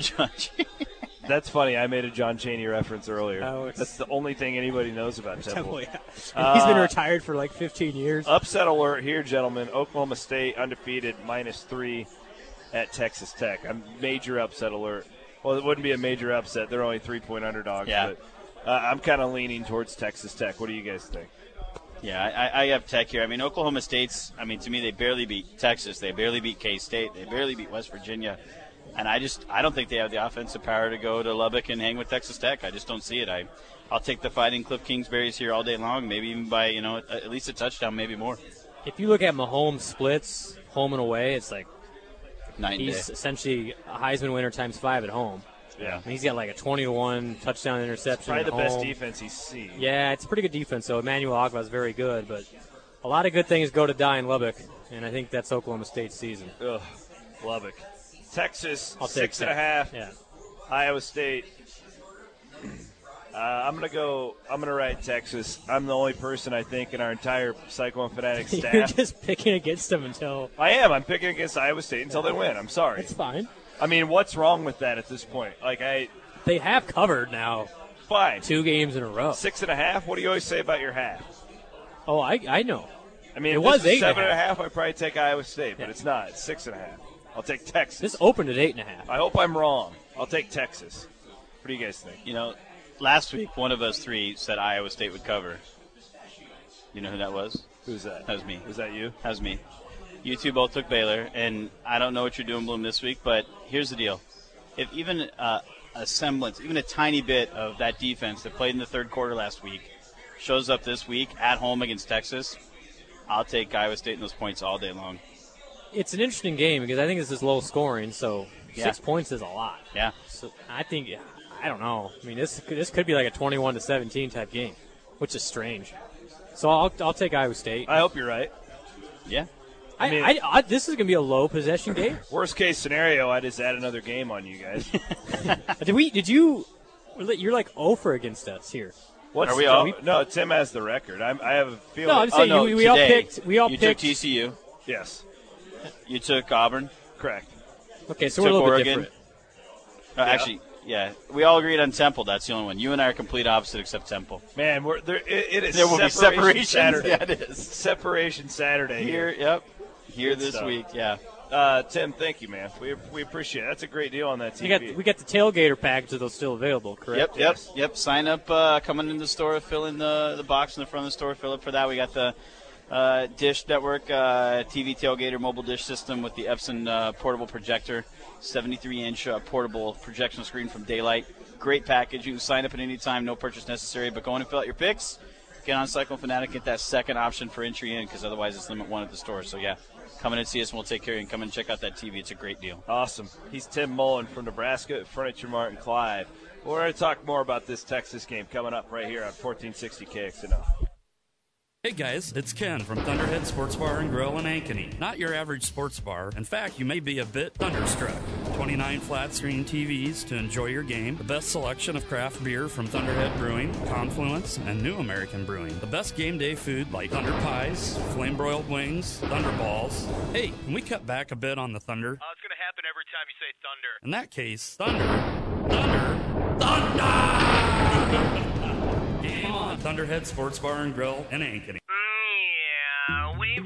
That's funny. I made a John Chaney reference earlier. Oh, it's- That's the only thing anybody knows about Temple. Temple, yeah. Uh, He's been retired for like fifteen years. Upset alert here, gentlemen. Oklahoma State undefeated, minus three at Texas Tech. A major upset alert. Well, it wouldn't be a major upset. They're only three-point underdogs. Yeah. But uh, I'm kind of leaning towards Texas Tech. What do you guys think? Yeah, I, I have Tech here. I mean, Oklahoma State's, I mean, to me, they barely beat Texas. They barely beat K-State. They barely beat West Virginia. And I just, I don't think they have the offensive power to go to Lubbock and hang with Texas Tech. I just don't see it. I, I'll take the Fighting Cliff Kingsbury's here all day long, maybe even by, you know, at least a touchdown, maybe more. If you look at Mahomes splits, home and away, it's like Night and he's day. essentially a Heisman winner times five at home. Yeah. And he's got like a twenty to one touchdown interception. Probably at the best home. defense he's seen. Yeah, it's a pretty good defense. So Emmanuel Ogba is very good, but a lot of good things go to die in Lubbock, and I think that's Oklahoma State's season. Ugh, Lubbock. Texas, I'll take six and a that. half. Yeah. Iowa State. Uh, I'm gonna go. I'm gonna write Texas. I'm the only person I think in our entire Cyclone Fanatic You're staff. just picking against them until I am. I'm picking against Iowa State until they win. I'm sorry. it's fine. I mean, what's wrong with that at this point? Like, I They have covered now fine two games in a row. six and a half. What do you always say about your half? Oh, I I know. I mean, It if was this eight and a seven and a half. half. I'd probably take Iowa State, but Yeah. it's not. It's six and a half. I'll take Texas. This opened at eight and a half. I hope I'm wrong. I'll take Texas. What do you guys think? You know, last week, one of us three said Iowa State would cover. You know who that was? Who's that? That was me. Was that you? That was me. You two both took Baylor, and I don't know what you're doing, Bloom, this week, but here's the deal. If even uh, a semblance, even a tiny bit of that defense that played in the third quarter last week shows up this week at home against Texas, I'll take Iowa State in those points all day long. It's an interesting game because I think this is low scoring, so Yeah. six points is a lot. Yeah. So I think I don't know. I mean, this this could be like a twenty-one to seventeen type game, which is strange. So I'll I'll take Iowa State. I hope you're right. Yeah. I, mean- I, I, this is going to be a low possession game. Worst case scenario, I just add another game on you guys. Did we? Did you? You're like oh for against us here. What's Are we the- all- No, Tim has the record. I'm, I have a feeling. No, I'm just saying oh, no, we, we all today, picked. We all you picked. took T C U. yes, You took Auburn. correct. Okay, so we're a took little bit Oregon. different. Uh, Actually, yeah. We all agreed on Temple. That's the only one. You and I are complete opposite except Temple. Man, we're there. It, it is There will be separation separation. Saturday. Yeah, it is. Separation Saturday Here, here. yep. Here Good this stuff. week, yeah. Uh, Tim, thank you, man. We we appreciate it. That's a great deal on that T We V. got we got the tailgater packages those still available, correct? Yep, yep, yep. Sign up, uh, coming in the store, fill in the, the box in the front of the store, fill up for that. We got the uh, Dish Network uh, T V tailgater mobile dish system with the Epson uh, portable projector, seventy-three inch uh, portable projection screen from Daylight. Great package. You can sign up at any time, no purchase necessary, but go in and fill out your picks. Get on Cyclone Fanatic, get that second option for entry in, because otherwise it's limit one at the store. So, yeah, come in and see us, and we'll take care of you, and come and check out that T V. It's a great deal. Awesome. He's Tim Mullen from Nebraska at Furniture Mart in Clive. We're going to talk more about this Texas game coming up right here on fourteen sixty K X N O. Hey guys, it's Ken from Thunderhead Sports Bar and Grill in Ankeny. Not your average sports bar. In fact, you may be a bit thunderstruck. twenty-nine flat screen T Vs to enjoy your game. The best selection of craft beer from Thunderhead Brewing, Confluence, and New American Brewing. The best game day food like Thunder Pies, Flame Broiled Wings, Thunder Balls. Hey, can we cut back a bit on the thunder? Uh, it's going to happen every time you say thunder. In that case, thunder, thunder, thunder! Game on! Thunderhead Sports Bar and Grill in Ankeny. Mm,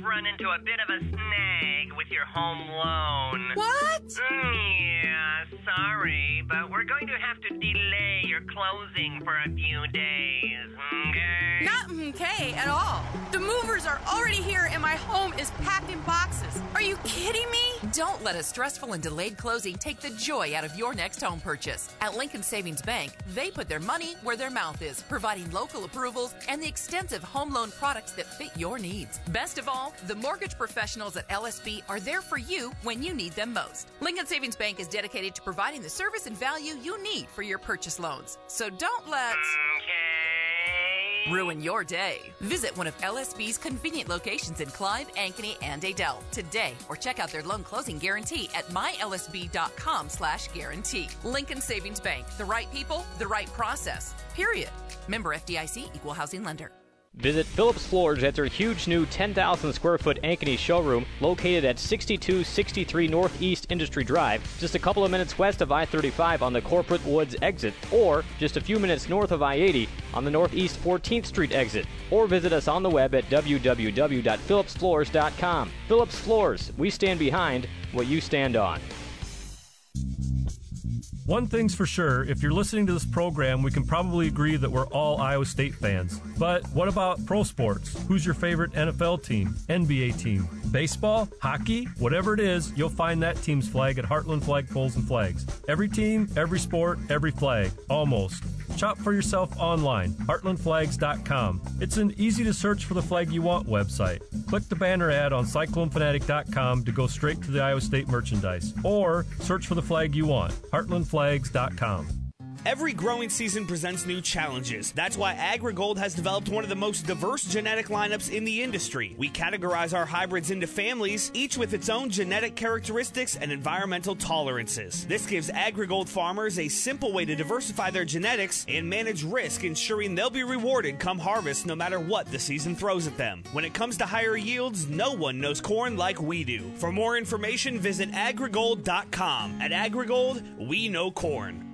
you've run into a bit of a snag with your home loan. What? Mm, yeah, sorry, but we're going to have to delay your closing for a few days, okay? Not okay at all. The movers are already here and my home is packed in boxes. Are you kidding me? Don't let a stressful and delayed closing take the joy out of your next home purchase. At Lincoln Savings Bank, they put their money where their mouth is, providing local approvals and the extensive home loan products that fit your needs. Best of all, the mortgage professionals at L S B are there for you when you need them most. Lincoln Savings Bank is dedicated to providing the service and value you need for your purchase loans. So don't let ruin your day. Visit one of L S B's convenient locations in Clive, Ankeny, and Adel today, or check out their loan closing guarantee at my L S B dot com slash guarantee. Lincoln Savings Bank. The right people, the right process. Period. Member F D I C, Equal Housing Lender. Visit Phillips Floors at their huge new ten thousand square foot Ankeny showroom located at sixty-two sixty-three Northeast Industry Drive, just a couple of minutes west of I thirty-five on the Corporate Woods exit, or just a few minutes north of I eighty on the Northeast fourteenth Street exit. Or visit us on the web at w w w dot phillips floors dot com. Phillips Floors, we stand behind what you stand on. One thing's for sure, if you're listening to this program, we can probably agree that we're all Iowa State fans. But what about pro sports? Who's your favorite N F L team, N B A team, baseball, hockey? Whatever it is, you'll find that team's flag at Heartland Flagpoles and Flags. Every team, every sport, every flag. Almost. Shop for yourself online, heartland flags dot com. It's an easy-to-search for the flag you want website. Click the banner ad on cyclone fanatic dot com to go straight to the Iowa State merchandise. Or search for the flag you want, heartland flags dot com. Every growing season presents new challenges. That's why AgriGold has developed one of the most diverse genetic lineups in the industry. We categorize our hybrids into families, each with its own genetic characteristics and environmental tolerances. This gives AgriGold farmers a simple way to diversify their genetics and manage risk, ensuring they'll be rewarded come harvest no matter what the season throws at them. When it comes to higher yields, no one knows corn like we do. For more information, visit agrigold dot com. At AgriGold, we know corn.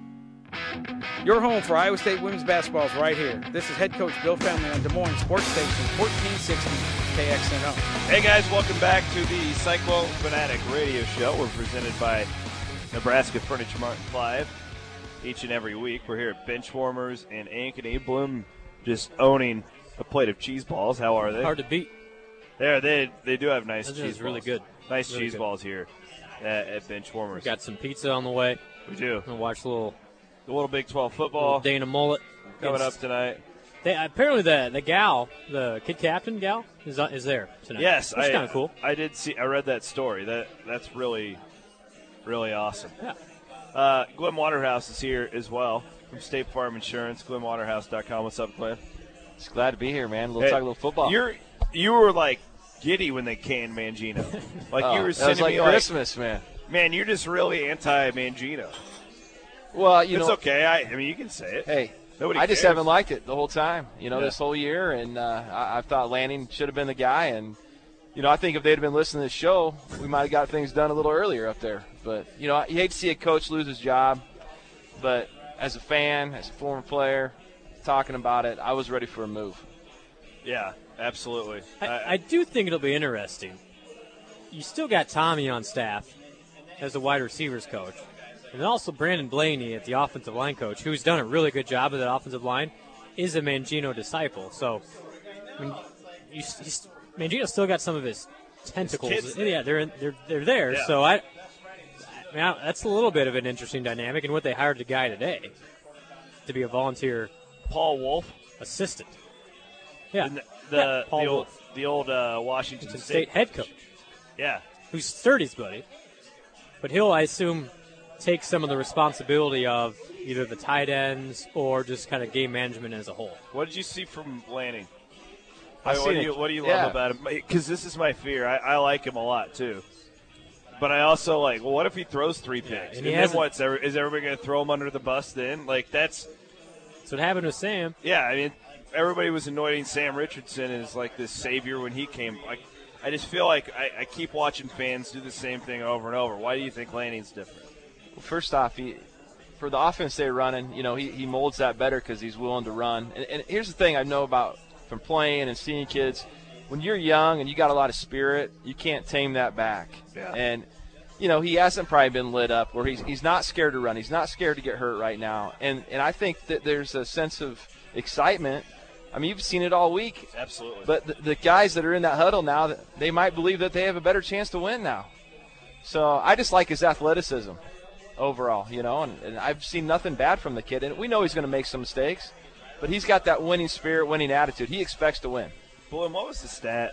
Your home for Iowa State women's basketball is right here. This is head coach Bill Fenley on Des Moines Sports Station, fourteen sixty K X N O. Hey guys, welcome back to the Cyclone Fanatic Radio Show. We're presented by Nebraska Furniture Mart in Clive. Each and every week, we're here at Benchwarmers and Ankeny. Bloom just owning a plate of cheese balls. How are they? Hard to beat. There, they they do have nice That cheese is balls. really good. Nice Really cheese good. balls here at, at Benchwarmers. We got some pizza on the way. We do. We'll watch a little, The little Big twelve football little Dana Mullet coming up tonight. They, apparently, the the gal, the kid captain gal, is is there tonight. Yes, That's I- kind of cool. I did see. I read that story. That that's really, really awesome. Yeah. Uh, Glenn Waterhouse is here as well from State Farm Insurance. Glenn Waterhouse dot com. What's up, Glenn? Just glad to be here, man. We'll Hey, talk a little football. You're you were like giddy when they canned Mangino. Like Oh, you were that sending was like me Christmas, like, man. Man, you're just really anti Mangino. Well, you it's know, okay. I, I mean, you can say it. Hey, Nobody I just cares. haven't liked it the whole time. You know, Yeah. this whole year, and uh, I, I thought Lanning should have been the guy. And you know, I think if they'd have been listening to this show, we might have got things done a little earlier up there. But you know, you hate to see a coach lose his job. But as a fan, as a former player, talking about it, I was ready for a move. Yeah, absolutely. I, I do think it'll be interesting. You still got Tommy on staff as the wide receivers coach. And then also Brandon Blaney at the offensive line coach, who's done a really good job of that offensive line, is a Mangino disciple. So, I mean, you, you, Mangino still got some of his tentacles. His kids yeah, they're, in, they're they're there. Yeah. So I, I mean, I- that's a little bit of an interesting dynamic. And what they hired the guy today to be a volunteer Paul Wolf assistant. Yeah, The the, Yeah, Paul the old Wolf. the old uh, Washington State, State head coach. Yeah. Who's thirties buddy. But he'll, I assume, take some of the responsibility of either the tight ends or just kind of game management as a whole. What did you see from Lanning? I've What, seen do it. you, what do you Yeah. love about him? Because this is my fear. I, I like him a lot too, but I also like. Well, what if he throws three picks? and and he then hasn't- what's every, is everybody going to throw him under the bus? Then like that's That's what happened with Sam. yeah. I mean, everybody was anointing Sam Richardson as like this savior when he came. Like, I just feel like I, I keep watching fans do the same thing over and over. Why do you think Lanning's different? Well, first off, he, for the offense they're running, you know, he, he molds that better because he's willing to run. And, and here's the thing I know about from playing and seeing kids, when you're young and you got a lot of spirit, you can't tame that back. Yeah. And, you know, he hasn't probably been lit up where he's he's not scared to run. He's not scared to get hurt right now. And and I think that there's a sense of excitement. I mean, you've seen it all week. Absolutely. But the, the guys that are in that huddle now, they might believe that they have a better chance to win now. So I just like his athleticism overall, you know, and, and I've seen nothing bad from the kid. And we know he's going to make some mistakes, but he's got that winning spirit, winning attitude. He expects to win. Well, and what was the stat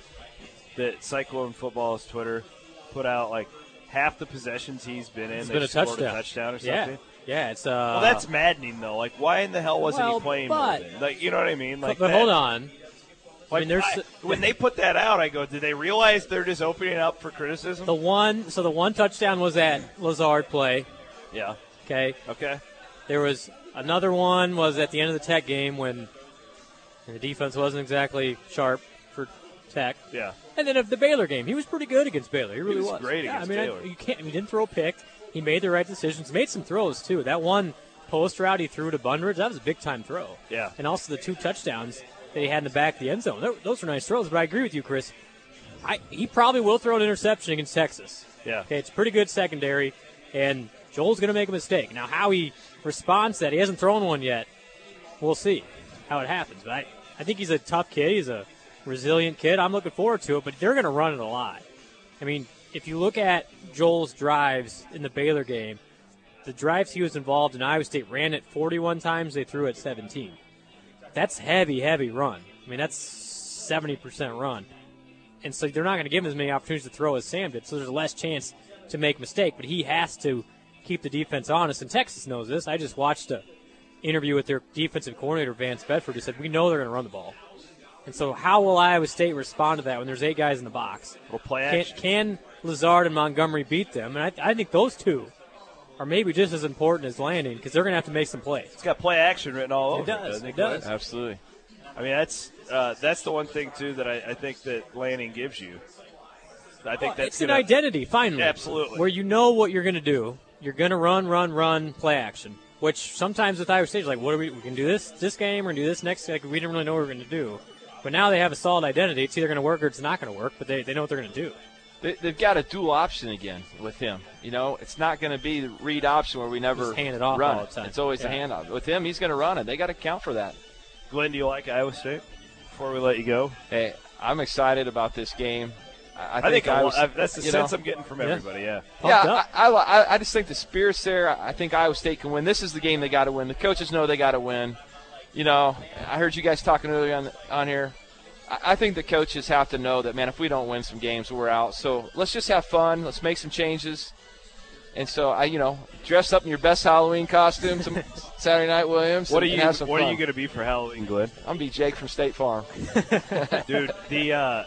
that Cyclone Football's Twitter put out? Like half the possessions he's been in, It's they been a scored touchdown. a touchdown or Yeah. something. Yeah, it's uh. Well, that's maddening though. Like, why in the hell wasn't Well, he playing but- more then? Like, you know what I mean? Like, but, but that- hold on. Like, I mean, there's I- when they put that out, I go, did they realize they're just opening up for criticism? the one. So the one touchdown was that Lazard play. Yeah. Okay. Okay. There was another one was at the end of the Tech game when the defense wasn't exactly sharp for Tech. Yeah. And then of the Baylor game, he was pretty good against Baylor. He really was great Yeah, against I mean, Baylor. I, you can't. He didn't throw a pick. He made the right decisions. Made some throws too. That one post route he threw to Bundridge, that was a big time throw. Yeah. And also the two touchdowns that he had in the back of the end zone. Those- Those were nice throws. But I agree with you, Chris. I, he probably will throw an interception against Texas. Yeah. Okay, it's pretty good secondary, and Joel's going to make a mistake. Now, how he responds to that, he hasn't thrown one yet. We'll see how it happens. But I, I think he's a tough kid. He's a resilient kid. I'm looking forward to it, but they're going to run it a lot. I mean, if you look at Joel's drives in the Baylor game, the drives he was involved in, Iowa State ran it forty-one times. They threw it seventeen. That's heavy, heavy run. I mean, that's seventy percent run. And so they're not going to give him as many opportunities to throw as Sam did, so there's less chance to make a mistake. But he has to keep the defense honest, and Texas knows this. I just watched an interview with their defensive coordinator, Vance Bedford, who said, we know they're going to run the ball. And so how will Iowa State respond to that when there's eight guys in the box? We'll play Can, action. can Lazard and Montgomery beat them? And I, I think those two are maybe just as important as landing because they're going to have to make some plays. It's got play action written all It over does, doesn't it does. Absolutely. I mean, that's uh, that's the one thing, too, that I, I think that Lanning gives you. I think Well, that's it's an gonna, identity, finally. Absolutely. Where you know what you're going to do. You're going to run, run, run, play action. Which sometimes with Iowa State, like, what are we? We can do this this game, we're going to do this next. Like, we didn't really know what we were going to do. But now they have a solid identity. It's either going to work or it's not going to work, but they, they know what they're going to do. They, they've got a dual option again with him. You know, it's not going to be the read option where we never Just hand it off run all the time. It's always Yeah. a handoff. With him, he's going to run it. They got to count for that. Glenn, do you like Iowa State? Before we let you go, Hey, I'm excited about this game. I, I, think I, Iowa- I, that's the you sense know, I'm getting from Yeah. everybody. Yeah. Yeah, I, I, I just think the spirit's there. I think Iowa State can win. This is the game they got to win. The coaches know they got to win. You know, I heard you guys talking earlier on on here. I, I think the coaches have to know that, man, if we don't win some games, we're out. So let's just have fun. Let's make some changes. And so, I, you know, dress up in your best Halloween costume some Saturday night, Williams. What are and you? have some What fun. are you going to be for Halloween, Glenn? I'm gonna be Jake from State Farm. Dude, the uh,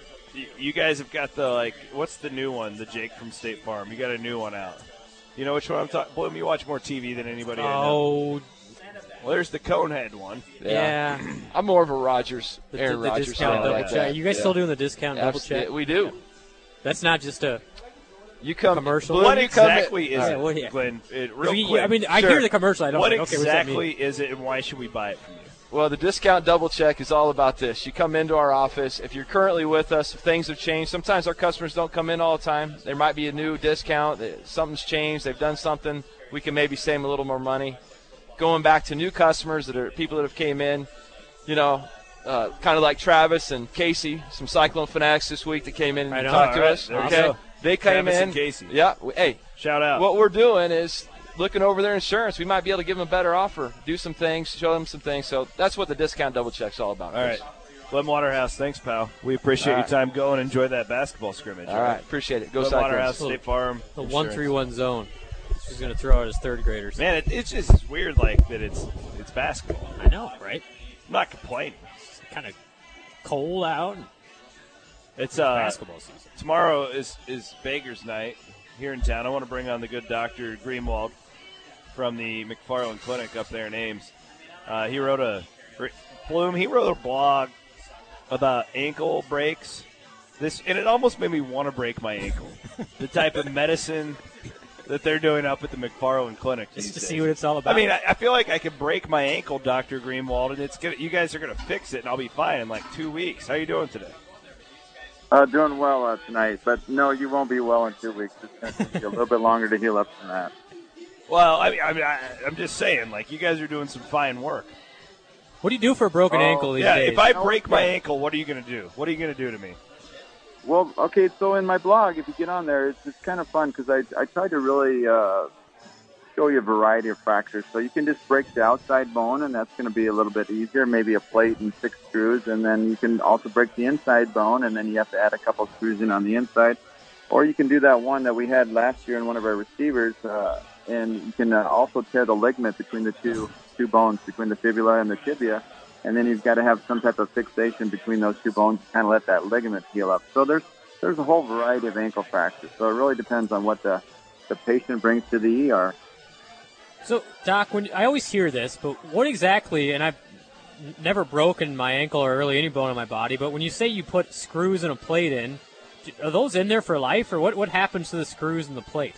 y- you guys have got the like, what's the new one? The Jake from State Farm. You got a new one out. You know which one I'm talking? Bloom, you watch more T V than anybody. I know. Oh, Well, there's the Conehead one. yeah. I'm more of a Rogers, The, Aaron the, the Rodgers. discount fan double like check. that. Are you guys Yeah. still doing the discount double Absolutely. check? We do. That's not just a You come commercial. Bloom, What you come in- exactly is Yeah, it, what- yeah. Glenn? It, real We- quick. I mean, I Sure. hear the commercial. I don't what think, okay, what's that mean? exactly is it, and why should we buy it from you? Well, the discount double check is all about this. You come into our office. If you're currently with us, if things have changed, sometimes our customers don't come in all the time. There might be a new discount. Something's changed. They've done something. We can maybe save them a little more money. Going back to new customers that are people that have came in, you know, uh, kind of like Travis and Casey, some Cyclone Fanatics this week that came in and Right on. talked to All right, us. there we Okay, go. they came Travis in. and Casey. Yeah. we- Hey, Shout out. what we're doing is looking over their insurance. We might be able to give them a better offer, do some things, show them some things. So that's what the discount double check's all about. All right. Chris. Glenn Waterhouse, thanks, pal. We appreciate All your right. time. Go and enjoy that basketball scrimmage. All right, appreciate it. Go Glenn Cyclones. Waterhouse, State Farm. The Insurance. one three one zone. She's going to throw out as third graders. Man, it, it's just weird, like that. It's it's basketball. I know, right? I'm not complaining. It's kind of cold out. It's uh, basketball season. Tomorrow is is Baker's night here in town. I want to bring on the good Doctor Greenwald from the McFarland Clinic up there in Ames. Uh, he wrote a Bloom. He wrote a blog about ankle breaks. This and it almost made me want to break my ankle. The type of medicine that they're doing up at the McFarland Clinic. Just to days. see what it's all about. I mean, I, I feel like I could break my ankle, Doctor Greenwald, and it's gonna. You guys are gonna fix it, and I'll be fine in like two weeks. How you doing today? Uh, doing well uh, tonight, but no, you won't be well in two weeks. It's going to take you a little bit longer to heal up than that. Well, I mean, I mean, I, I'm just saying, like, you guys are doing some fine work. What do you do for a broken Oh, ankle these yeah, days? if I break my ankle, what are you going to do? What are you going to do to me? Well, okay, so in my blog, if you get on there, it's, it's kind of fun because I, I try to really uh, show you a variety of fractures. So you can just break the outside bone, and that's going to be a little bit easier, maybe a plate and six screws. And then you can also break the inside bone, and then you have to add a couple screws in on the inside. Or you can do that one that we had last year in one of our receivers, uh, and you can uh, also tear the ligament between the two two bones, between the fibula and the tibia. And then you've got to have some type of fixation between those two bones to kind of let that ligament heal up. So there's there's a whole variety of ankle fractures. So it really depends on what the, the patient brings to the E R. So, Doc, when I always hear this, but what exactly, and I've never broken my ankle or really any bone in my body, but when you say you put screws and a plate in, are those in there for life, or what, what happens to the screws and the plate?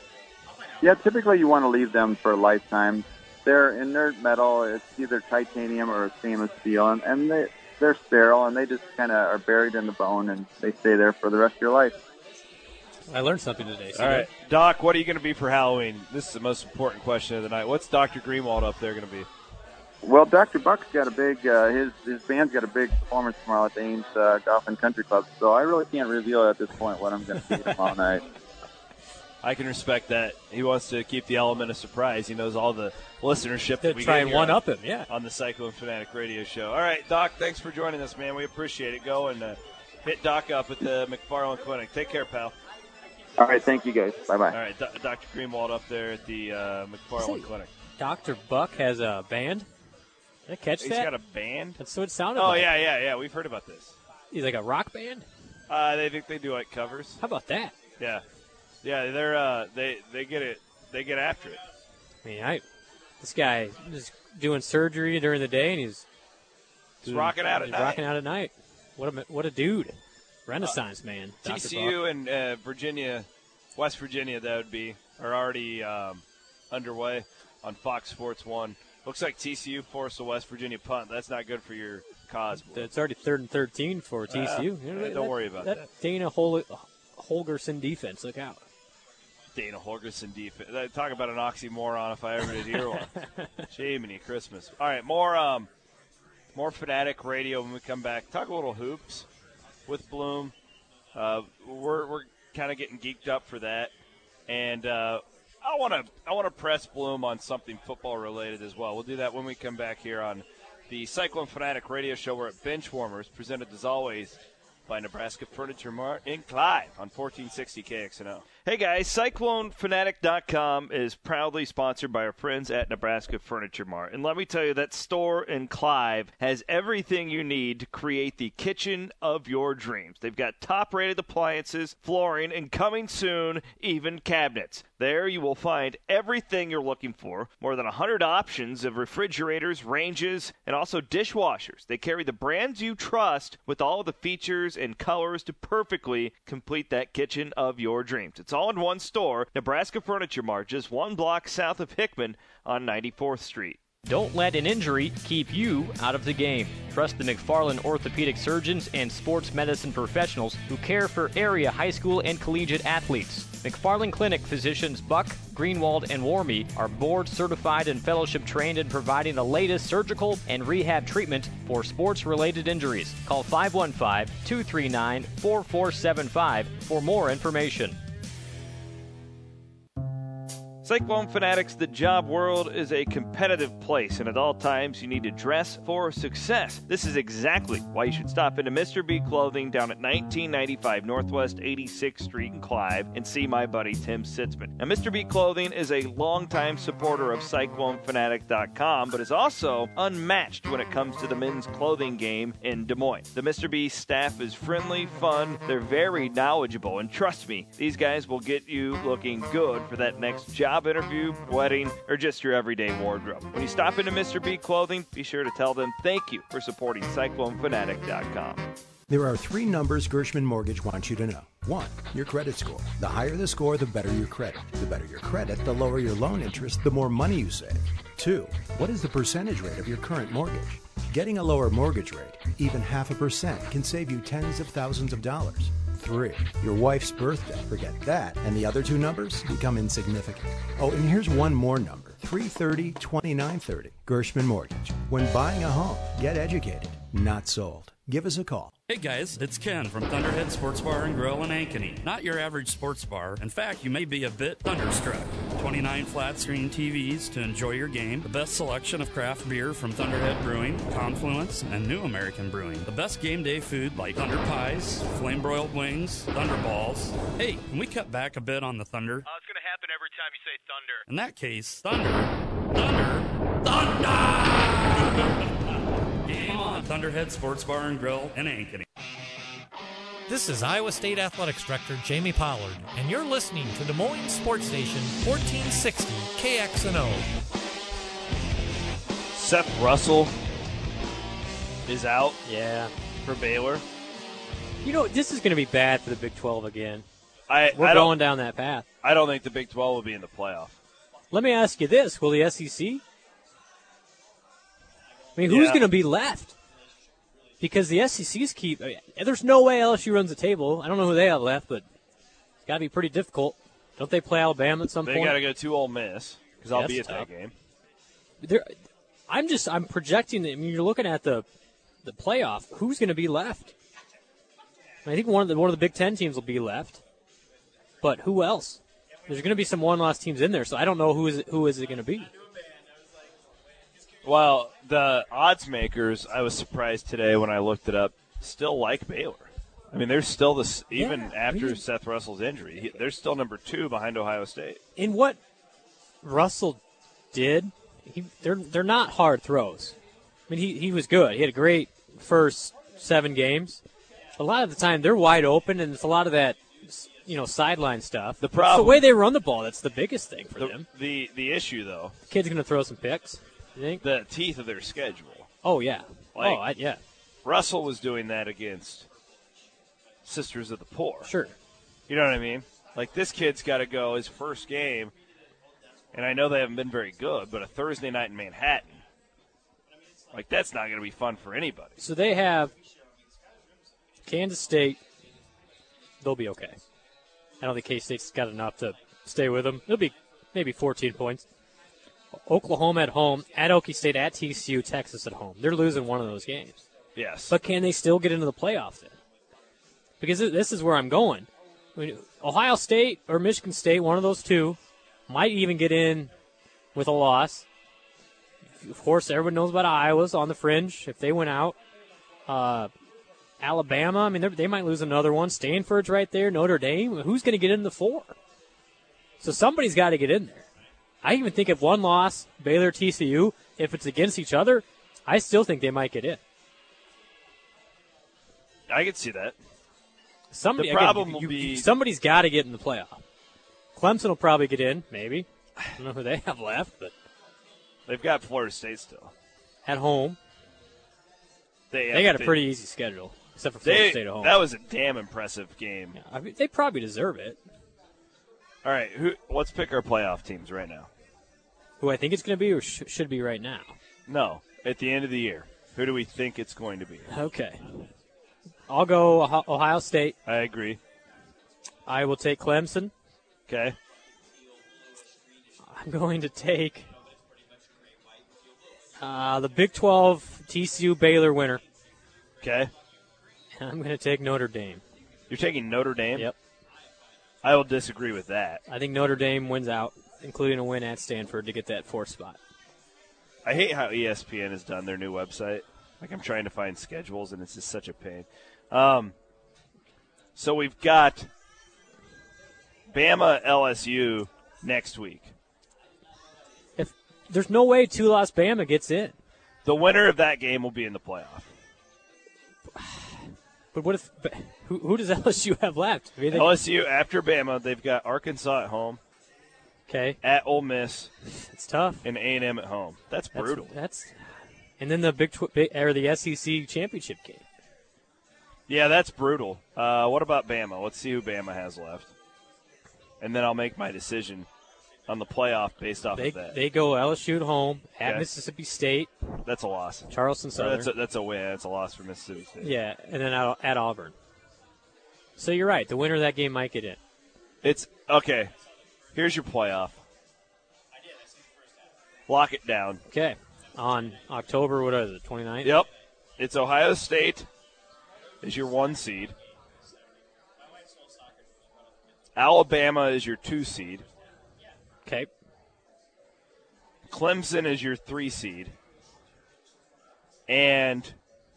Yeah, typically you want to leave them for a lifetime. They're inert metal. It's either titanium or stainless steel, and, and they, they're sterile, and they just kind of are buried in the bone, and they stay there for the rest of your life. I learned something today. So All right, Doc, what are you going to be for Halloween? This is the most important question of the night. What's Doctor Greenwald up there going to be? Well, Doctor Buck's got a big, uh, his his band's got a big performance tomorrow at the Ames uh, Golf and Country Club, so I really can't reveal at this point what I'm going to be tomorrow night. I can respect that. He wants to keep the element of surprise. He knows all the listenership that we try get and here one on, up him, yeah. on the Cyclone Fanatic Radio Show. All right, Doc, thanks for joining us, man. We appreciate it. Go and uh, hit Doc up at the McFarland Clinic. Take care, pal. All right, thank you guys. Bye-bye. All right, Do- Doctor Greenwald up there at the uh, McFarland Clinic. Doctor Buck has a band? Did I catch He's that? got a band? That's what it sounded Oh, like. yeah, yeah, yeah. We've heard about this. He's like a rock band? Uh, they think they do like covers. How about that? Yeah, yeah. They're uh, they they get it. They get after it. I mean, I this guy is doing surgery during the day, and he's He's rocking out at he's night. rocking out at night. What a what a dude, Renaissance man. T Doctor C U Buck. and uh, Virginia, West Virginia, that would be are already um, underway on Fox Sports One. Looks like T C U forced a West Virginia punt. That's not good for your cause. Boy. It's already third and thirteen for T C U. Uh, You know, don't that, worry about that. that. Dana Hol- Holgerson defense. Look out. Dana Holgerson defense. Talk about an oxymoron if I ever did hear one. Jiminy Christmas. All right, more um, more Fanatic Radio when we come back. Talk a little hoops with Bloom. Uh, we're we're kind of getting geeked up for that, and uh, I want to I want to press Bloom on something football related as well. We'll do that when we come back here on the Cyclone Fanatic Radio Show. We're at Bench Warmers, presented as always by Nebraska Furniture Mart in Clive on fourteen sixty K X N O. Hey guys, Cyclone Fanatic dot com is proudly sponsored by our friends at Nebraska Furniture Mart. And let me tell you, that store in Clive has everything you need to create the kitchen of your dreams. They've got top-rated appliances, flooring, and coming soon, even cabinets. There you will find everything you're looking for. More than one hundred options of refrigerators, ranges, and also dishwashers. They carry the brands you trust with all of the features and colors to perfectly complete that kitchen of your dreams. It's all in one store, Nebraska Furniture Mart, just one block south of Hickman on ninety-fourth Street. Don't let an injury keep you out of the game. Trust the McFarland orthopedic surgeons and sports medicine professionals who care for area high school and collegiate athletes. McFarland Clinic physicians Buck, Greenwald, and Warmy are board certified and fellowship trained in providing the latest surgical and rehab treatment for sports-related injuries. Call five one five, two three nine, four four seven five for more information. Cyclone Fanatics, the job world is a competitive place, and at all times you need to dress for success. This is exactly why you should stop into Mister B Clothing down at nineteen ninety-five Northwest eighty-sixth Street in Clive and see my buddy Tim Sitzman. Now, Mister B Clothing is a longtime supporter of Cyclone Fanatic dot com, but is also unmatched when it comes to the men's clothing game in Des Moines. The Mister B staff is friendly, fun, they're very knowledgeable, and trust me, these guys will get you looking good for that next job interview, wedding, or just your everyday wardrobe. When you stop into Mister B Clothing, be sure to tell them thank you for supporting Cyclone Fanatic dot com. There are three numbers Gershman Mortgage wants you to know. One, your credit score. The higher the score, the better your credit. The better your credit, the lower your loan interest, the more money you save. Two, what is the percentage rate of your current mortgage? Getting a lower mortgage rate, even half a percent, can save you tens of thousands of dollars. Three, your wife's birthday. Forget that, and the other two numbers become insignificant. Oh, and here's one more number. three thirty, twenty-nine thirty. Gershman Mortgage. When buying a home, get educated, not sold. Give us a call. Hey guys, it's Ken from Thunderhead Sports Bar and Grill in Ankeny. Not your average sports bar. In fact, you may be a bit thunderstruck. twenty-nine flat-screen T Vs to enjoy your game. The best selection of craft beer from Thunderhead Brewing, Confluence, and New American Brewing. The best game day food like Thunder Pies, flame-broiled wings, Thunder Balls. Hey, can we cut back a bit on the thunder? Oh, it's going to happen every time you say thunder. In that case, thunder, thunder, thunder! Game on. Thunderhead Sports Bar and Grill in Ankeny. This is Iowa State Athletics Director Jamie Pollard, and you're listening to Des Moines Sports Station fourteen sixty K X N O. Seth Russell is out. Yeah. For Baylor. You know, this is going to be bad for the Big twelve again. I, We're I going down that path. I don't think the Big twelve will be in the playoff. Let me ask you this. Will the S E C? I mean, who's Yeah. going to be left? Because the S E C's keep. I mean, there's no way L S U runs the table. I don't know who they have left, but it's got to be pretty difficult. Don't they play Alabama at some They point? got to go to Ole Miss because I'll Yeah, be at that's that tough. game. There, I'm just. I'm projecting that. I mean, you're looking at the the playoff. Who's going to be left? I think one of the one of the Big Ten teams will be left, but who else? There's going to be some one-loss teams in there, so I don't know who is it, who is it going to be. Well, the odds makers, I was surprised today when I looked it up, still like Baylor. I mean, they're still this even Yeah, after really. Seth Russell's injury. He, they're still number two behind Ohio State. In what Russell did, he, they're they're not hard throws. I mean, he, he was good. He had a great first seven games. A lot of the time, they're wide open, and it's a lot of that, you know, sideline stuff. The It's problem- the way they run the ball. That's the biggest thing for The, them. the the issue though, The kid's going to throw some picks. You think? the teeth of their schedule. Oh yeah. Like, oh I, yeah. Russell was doing that against Sisters of the Poor. Sure. You know what I mean? Like, this kid's got to go his first game, and I know they haven't been very good, but a Thursday night in Manhattan, like, that's not going to be fun for anybody. So they have Kansas State. They'll be okay. I don't think K-State's got enough to stay with them. It'll be maybe fourteen points. Oklahoma at home, at Okie State, at T C U, Texas at home. They're losing one of those games. Yes. But can they still get into the playoffs then? Because this is where I'm going. I mean, Ohio State or Michigan State, one of those two, might even get in with a loss. Of course, everyone knows about Iowa's on the fringe if they went out. Uh, Alabama, I mean, they might lose another one. Stanford's right there. Notre Dame. Who's going to get in the four? So somebody's got to get in there. I even think if one loss, Baylor, T C U, if it's against each other, I still think they might get in. I can see that. Somebody, The problem again, will you- be- you- somebody's got to get in the playoff. Clemson will probably get in, maybe. I don't know who they have left, but They've got Florida State still. at home, They, they got a pretty easy schedule, except for Florida they, State at home. That was a damn impressive game. I mean, they probably deserve it. All right, who? Let's pick our playoff teams right now. Who I think it's going to be or sh- should be right now. No, at the end of the year. Who do we think it's going to be? Okay. I'll go Ohio- Ohio State. I agree. I will take Clemson. Okay. I'm going to take uh, the Big twelve T C U Baylor winner. Okay. And I'm going to take Notre Dame. You're taking Notre Dame? Yep. I will disagree with that. I think Notre Dame wins out, including a win at Stanford to get that fourth spot. I hate how E S P N has done their new website. Like, I'm trying to find schedules, and it's just such a pain. Um, so we've got Bama L S U next week. If there's no way two-loss Bama gets in. The winner of that game will be in the playoff. But what if who, who does L S U have left? I mean, they- L S U, after Bama, they've got Arkansas at home. Okay. At Ole Miss. It's tough. And A and M at home. That's brutal. That's, that's and then the Big Tw- Big- or the S E C championship game. Yeah, that's brutal. Uh, what about Bama? Let's see who Bama has left. And then I'll make my decision on the playoff based off They, of that. they go L S U at home, at Okay. Mississippi State. That's a loss. Charleston Or Southern. That's a, that's a win. That's a loss for Mississippi State. Yeah, and then at, at Auburn. So you're right. The winner of that game might get in. It's okay. Here's your playoff. Lock it down. Okay. On October, what is it, twenty-ninth? Yep. It's Ohio State is your one seed. Alabama is your two seed. Okay. Clemson is your three seed. And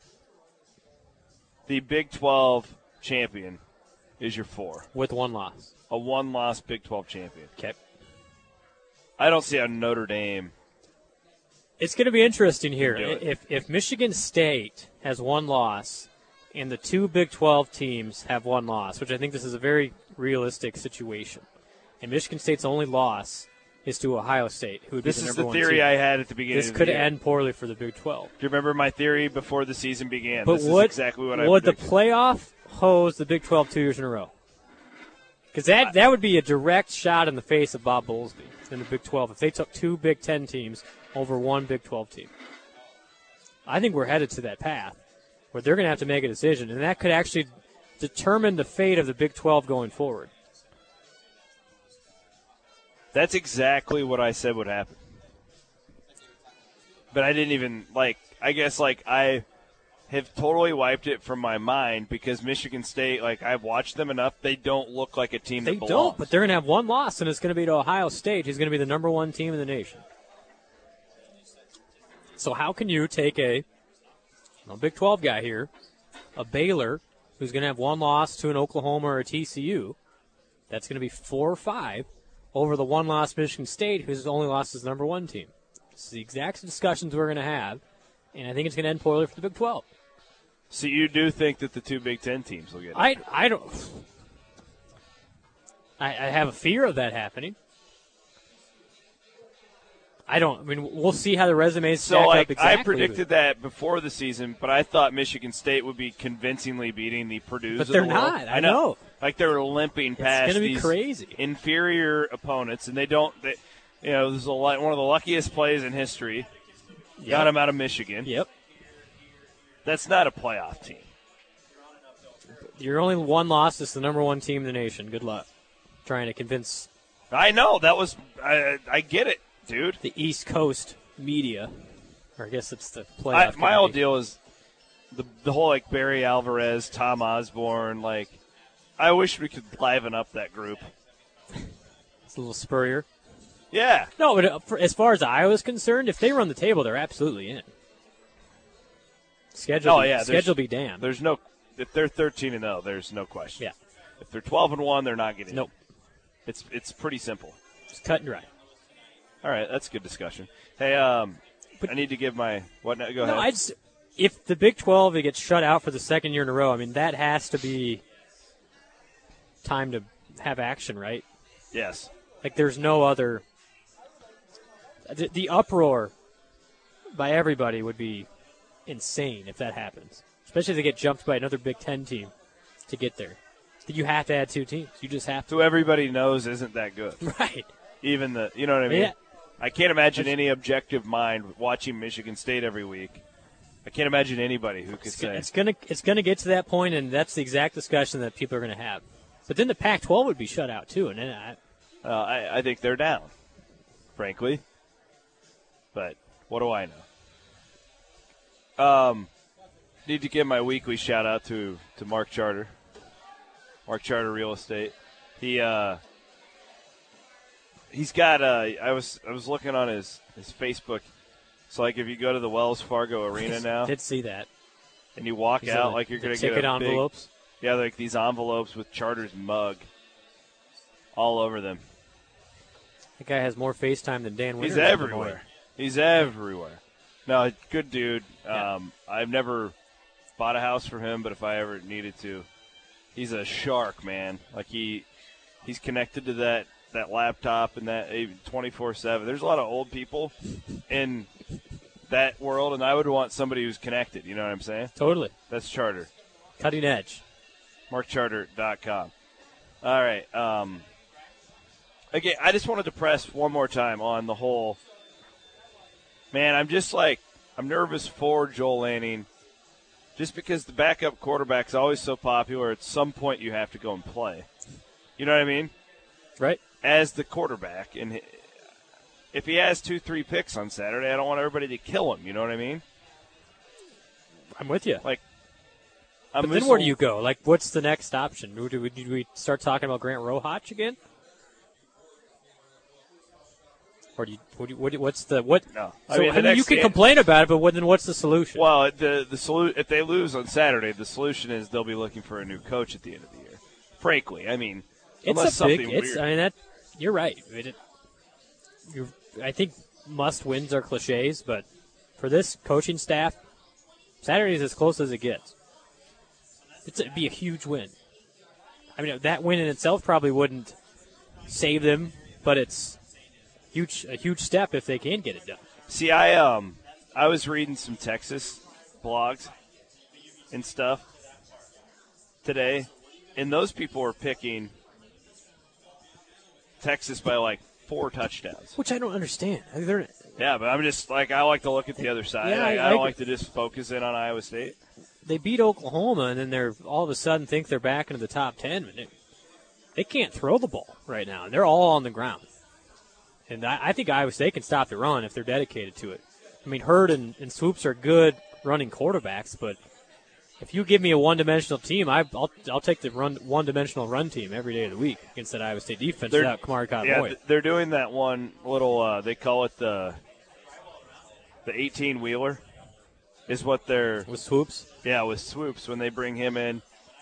the Big twelve champion is your four. With one loss. A one-loss Big twelve champion. Okay. I don't see how Notre Dame. It's going to be interesting here. Do it. If if Michigan State has one loss and the two Big twelve teams have one loss, which I think this is a very realistic situation, and Michigan State's only loss is to Ohio State, who would This be the is number the one theory seed. I had at the beginning This of the could year. end poorly for the Big twelve. Do you remember my theory before the season began? But this would, is exactly what I would the predicted. playoff hose the Big twelve two years in a row? Because that, that would be a direct shot in the face of Bob Bowlesby in the Big twelve if they took two Big Ten teams over one Big twelve team. I think we're headed to that path where they're going to have to make a decision, and that could actually determine the fate of the Big twelve going forward. That's exactly what I said would happen. But I didn't even, like, I guess, like, I have totally wiped it from my mind because Michigan State, like, I've watched them enough. They don't look like a team They that belongs. don't, but they're going to have one loss, and it's going to be to Ohio State, who's going to be the number one team in the nation. So how can you take a, a Big twelve guy here, a Baylor, who's going to have one loss to an Oklahoma or a T C U, that's going to be four or five, over the one-loss Michigan State, whose only loss is the number one team. This is the exact discussions we're going to have, and I think it's going to end poorly for the Big twelve. So you do think that the two Big Ten teams will get it? I, I don't. I, I have a fear of that happening. I don't. I mean, we'll see how the resumes So, stack like, up exactly. I predicted that before the season, but I thought Michigan State would be convincingly beating the Purdue's But of they're the world. not. I know. Like, they were limping past gonna be these crazy. inferior opponents, and they don't. They, you know, this is a, li- one of the luckiest plays in history. Yep. Got him out of Michigan. Yep. That's not a playoff team. You're only one loss is the number one team in the nation. Good luck trying to convince. I know that was. I, I get it, dude. The East Coast media, or I guess it's the I, playoff. my whole committee. deal is the the whole like Barry Alvarez, Tom Osborne. Like, I wish we could liven up that group. It's a little Spurrier. Yeah. No, but uh, for, as far as Iowa's concerned, if they run the table, they're absolutely in. Schedule. Oh be, yeah. there's- Schedule be damned. There's no. If they're thirteen and zero, there's no question. Yeah. If they're twelve and one, they're not getting. Nope. in. It's it's pretty simple. Just cut and dry. All right, that's a good discussion. Hey, um, I need to give my what? Now, go No, ahead. I just, if the Big twelve gets shut out for the second year in a row, I mean that has to be time to have action, right? Yes. Like there's no other. The, the uproar by everybody would be insane if that happens, especially if they get jumped by another Big Ten team to get there. You have to add two teams. You just have to. Who everybody knows isn't that good. Right. Even the, you know what I mean? Yeah. I can't imagine any objective mind watching Michigan State every week. I can't imagine anybody who could It's, say. it's gonna it's gonna get to that point, and that's the exact discussion that people are gonna have. But then the Pac twelve would be shut out too, and then I, Uh, I, I think they're down, frankly. But what do I know? Um, need to give my weekly shout out to, to Mark Charter. Mark Charter Real Estate. He uh, he's got. Uh, I was I was looking on his, his Facebook. So like if you go to the Wells Fargo Arena now, did see that, and you walk These out are the- like you're the going to get ticket a big- envelopes? yeah, like these envelopes with Charter's mug all over them. that guy has more FaceTime than Dan Winters. He's everywhere. He's everywhere. No, good dude. Um, I've never bought a house for him, but if I ever needed to, he's a shark, man. Like he, he's connected to that, that laptop and that twenty-four seven. There's a lot of old people in that world, and I would want somebody who's connected. You know what I'm saying? Totally. That's Charter. Cutting edge. mark charter dot com. All right. Um, again, I just wanted to press one more time on the whole. Man, I'm just like, I'm nervous for Joel Lanning just because the backup quarterback's always so popular. At some point, you have to go and play. You know what I mean? Right. As the quarterback. And if he has two, three picks on Saturday, I don't want everybody to kill him. You know what I mean? I'm with you. Like, I'm but then where do you go? Like, what's the next option? Do we, do we start talking about Grant Rohach again? Or do you, what do you, what, what's the what? No, so, I mean, I mean you can game, complain about it, but what, then what's the solution? Well, the the solu- if they lose on Saturday, the solution is they'll be looking for a new coach at the end of the year. Frankly, I mean, it's unless a something big. weird. It's, I mean, that you're right. It, it, you're, I think must wins are cliches, but for this coaching staff, Saturday is as close as it gets. It's, it'd be a huge win. I mean, that win in itself probably wouldn't save them, but it's huge a huge step if they can get it done. See, I um I was reading some Texas blogs and stuff today, and those people were picking Texas by like four touchdowns, which I don't understand. I mean, they're, yeah, but I'm just like I like to look at the other side. Yeah, I, I, I don't I, like to just focus in on Iowa State. They beat Oklahoma, and then they're all of a sudden think they're back into the top ten. They, they can't throw the ball right now. They're all on the ground. And I, I think Iowa State can stop the run if they're dedicated to it. I mean, Hurd and, and Swoops are good running quarterbacks, but if you give me a one-dimensional team, I, I'll I'll take the run one-dimensional run team every day of the week against that Iowa State defense They're, without Kamari Convoy. Yeah, they're doing that one little, uh, they call it the the eighteen-wheeler is what they're – With Swoops? Yeah, with Swoops when they bring him in.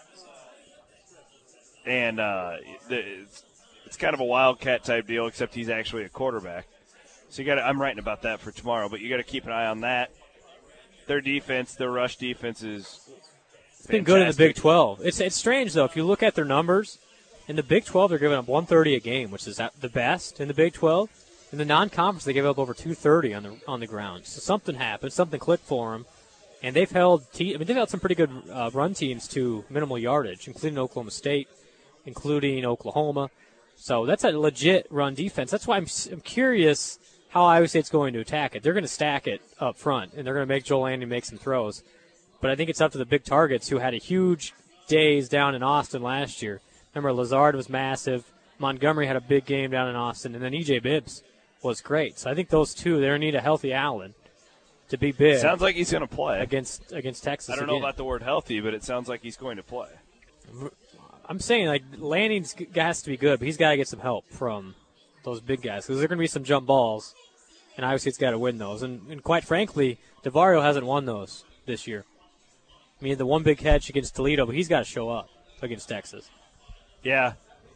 And uh, it's, it's kind of a Wildcat type deal, except he's actually a quarterback. So you got I'm writing about that for tomorrow, but you got to keep an eye on that. Their defense, their rush defense is It's been good in the Big twelve. It's it's strange, though. If you look at their numbers, in the Big twelve, they're giving up one thirty a game, which is the best in the Big twelve. In the non-conference, they give up over two thirty on the on the ground. So something happened, something clicked for them, and they've held te- I mean they've held some pretty good uh, run teams to minimal yardage, including Oklahoma State, including Oklahoma. So that's a legit run defense. That's why I'm I'm curious how Iowa State's going to attack it. They're going to stack it up front, and they're going to make Joel Lanning make some throws. But I think it's up to the big targets who had a huge days down in Austin last year. Remember, Lazard was massive. Montgomery had a big game down in Austin, and then E J Bibbs was great. So I think those two, they're going to need a healthy Allen to be big. Sounds like he's going to play against against Texas. I don't again. know about the word healthy, but it sounds like he's going to play. I'm saying, like, Lanning's has to be good, but he's got to get some help from those big guys because there are going to be some jump balls, and Iowa State's got to win those. And, and quite frankly, DeVario hasn't won those this year. I mean, the one big catch against Toledo, but he's got to show up against Texas. Yeah.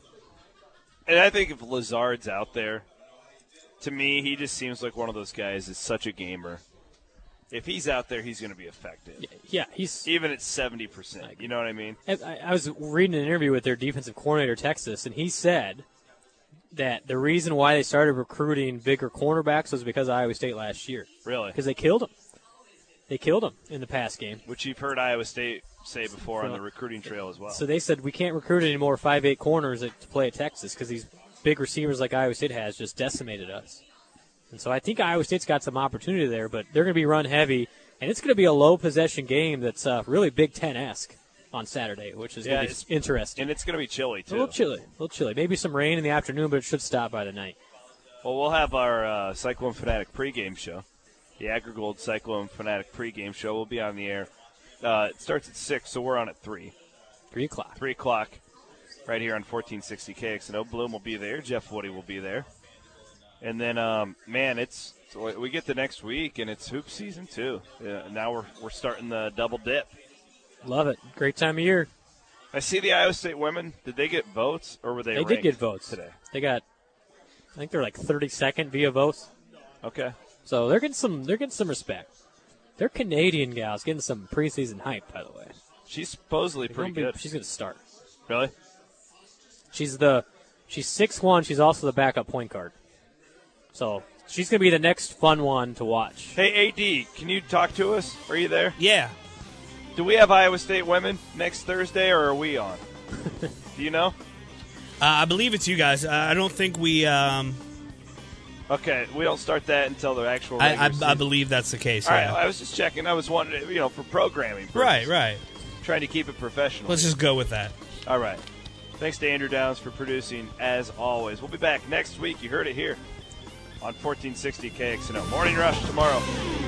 And I think if Lazard's out there, to me, he just seems like one of those guys that's such a gamer. If he's out there, he's going to be effective. Yeah, he's even at seventy percent. You know what I mean? I, I was reading an interview with their defensive coordinator, Texas, and he said that the reason why they started recruiting bigger cornerbacks was because of Iowa State last year. Really? Because they killed him. They killed him in the pass game. Which you've heard Iowa State say before so, on the recruiting trail as well. So they said we can't recruit any more five eight corners at, to play at Texas because these big receivers like Iowa State has just decimated us. And so I think Iowa State's got some opportunity there, but they're going to be run heavy, and it's going to be a low-possession game that's uh, really Big Ten-esque on Saturday, which is yeah, going to be interesting. And it's going to be chilly, too. A little chilly, a little chilly. Maybe some rain in the afternoon, but it should stop by the night. Well, we'll have our uh, Cyclone Fanatic pregame show. The AgriGold Cyclone Fanatic pregame show will be on the air. Uh, it starts at six, so we're on at three. three o'clock. three o'clock right here on fourteen sixty K X N O. Bloom will be there. Jeff Woody will be there. And then, um, man, it's so we get the next week, and it's hoop season, too. Yeah, now we're we're starting the double dip. Love it. Great time of year. I see the Iowa State women. Did they get votes, or were they They ranked did get votes today? They got, I think they're like thirty-second via votes. Okay. So they're getting some they're getting some respect. They're Canadian gals getting some preseason hype, by the way. She's supposedly They're pretty gonna be, good. She's going to start. Really? She's the she's six one. She's also the backup point guard. So she's going to be the next fun one to watch. Hey, A D, can you talk to us? Are you there? Yeah. Do we have Iowa State women next Thursday, or are we on? Do you know? Uh, I believe it's you guys. Uh, I don't think we. Um, okay, we don't start that until the actual. I, I, season. I believe that's the case. All yeah. right, I was just checking. I was wondering, you know, for programming purposes. Right, right. Trying to keep it professional. Let's just go with that. All right. Thanks to Andrew Downs for producing, as always. We'll be back next week. You heard it here on fourteen sixty K X N O. Morning Rush tomorrow.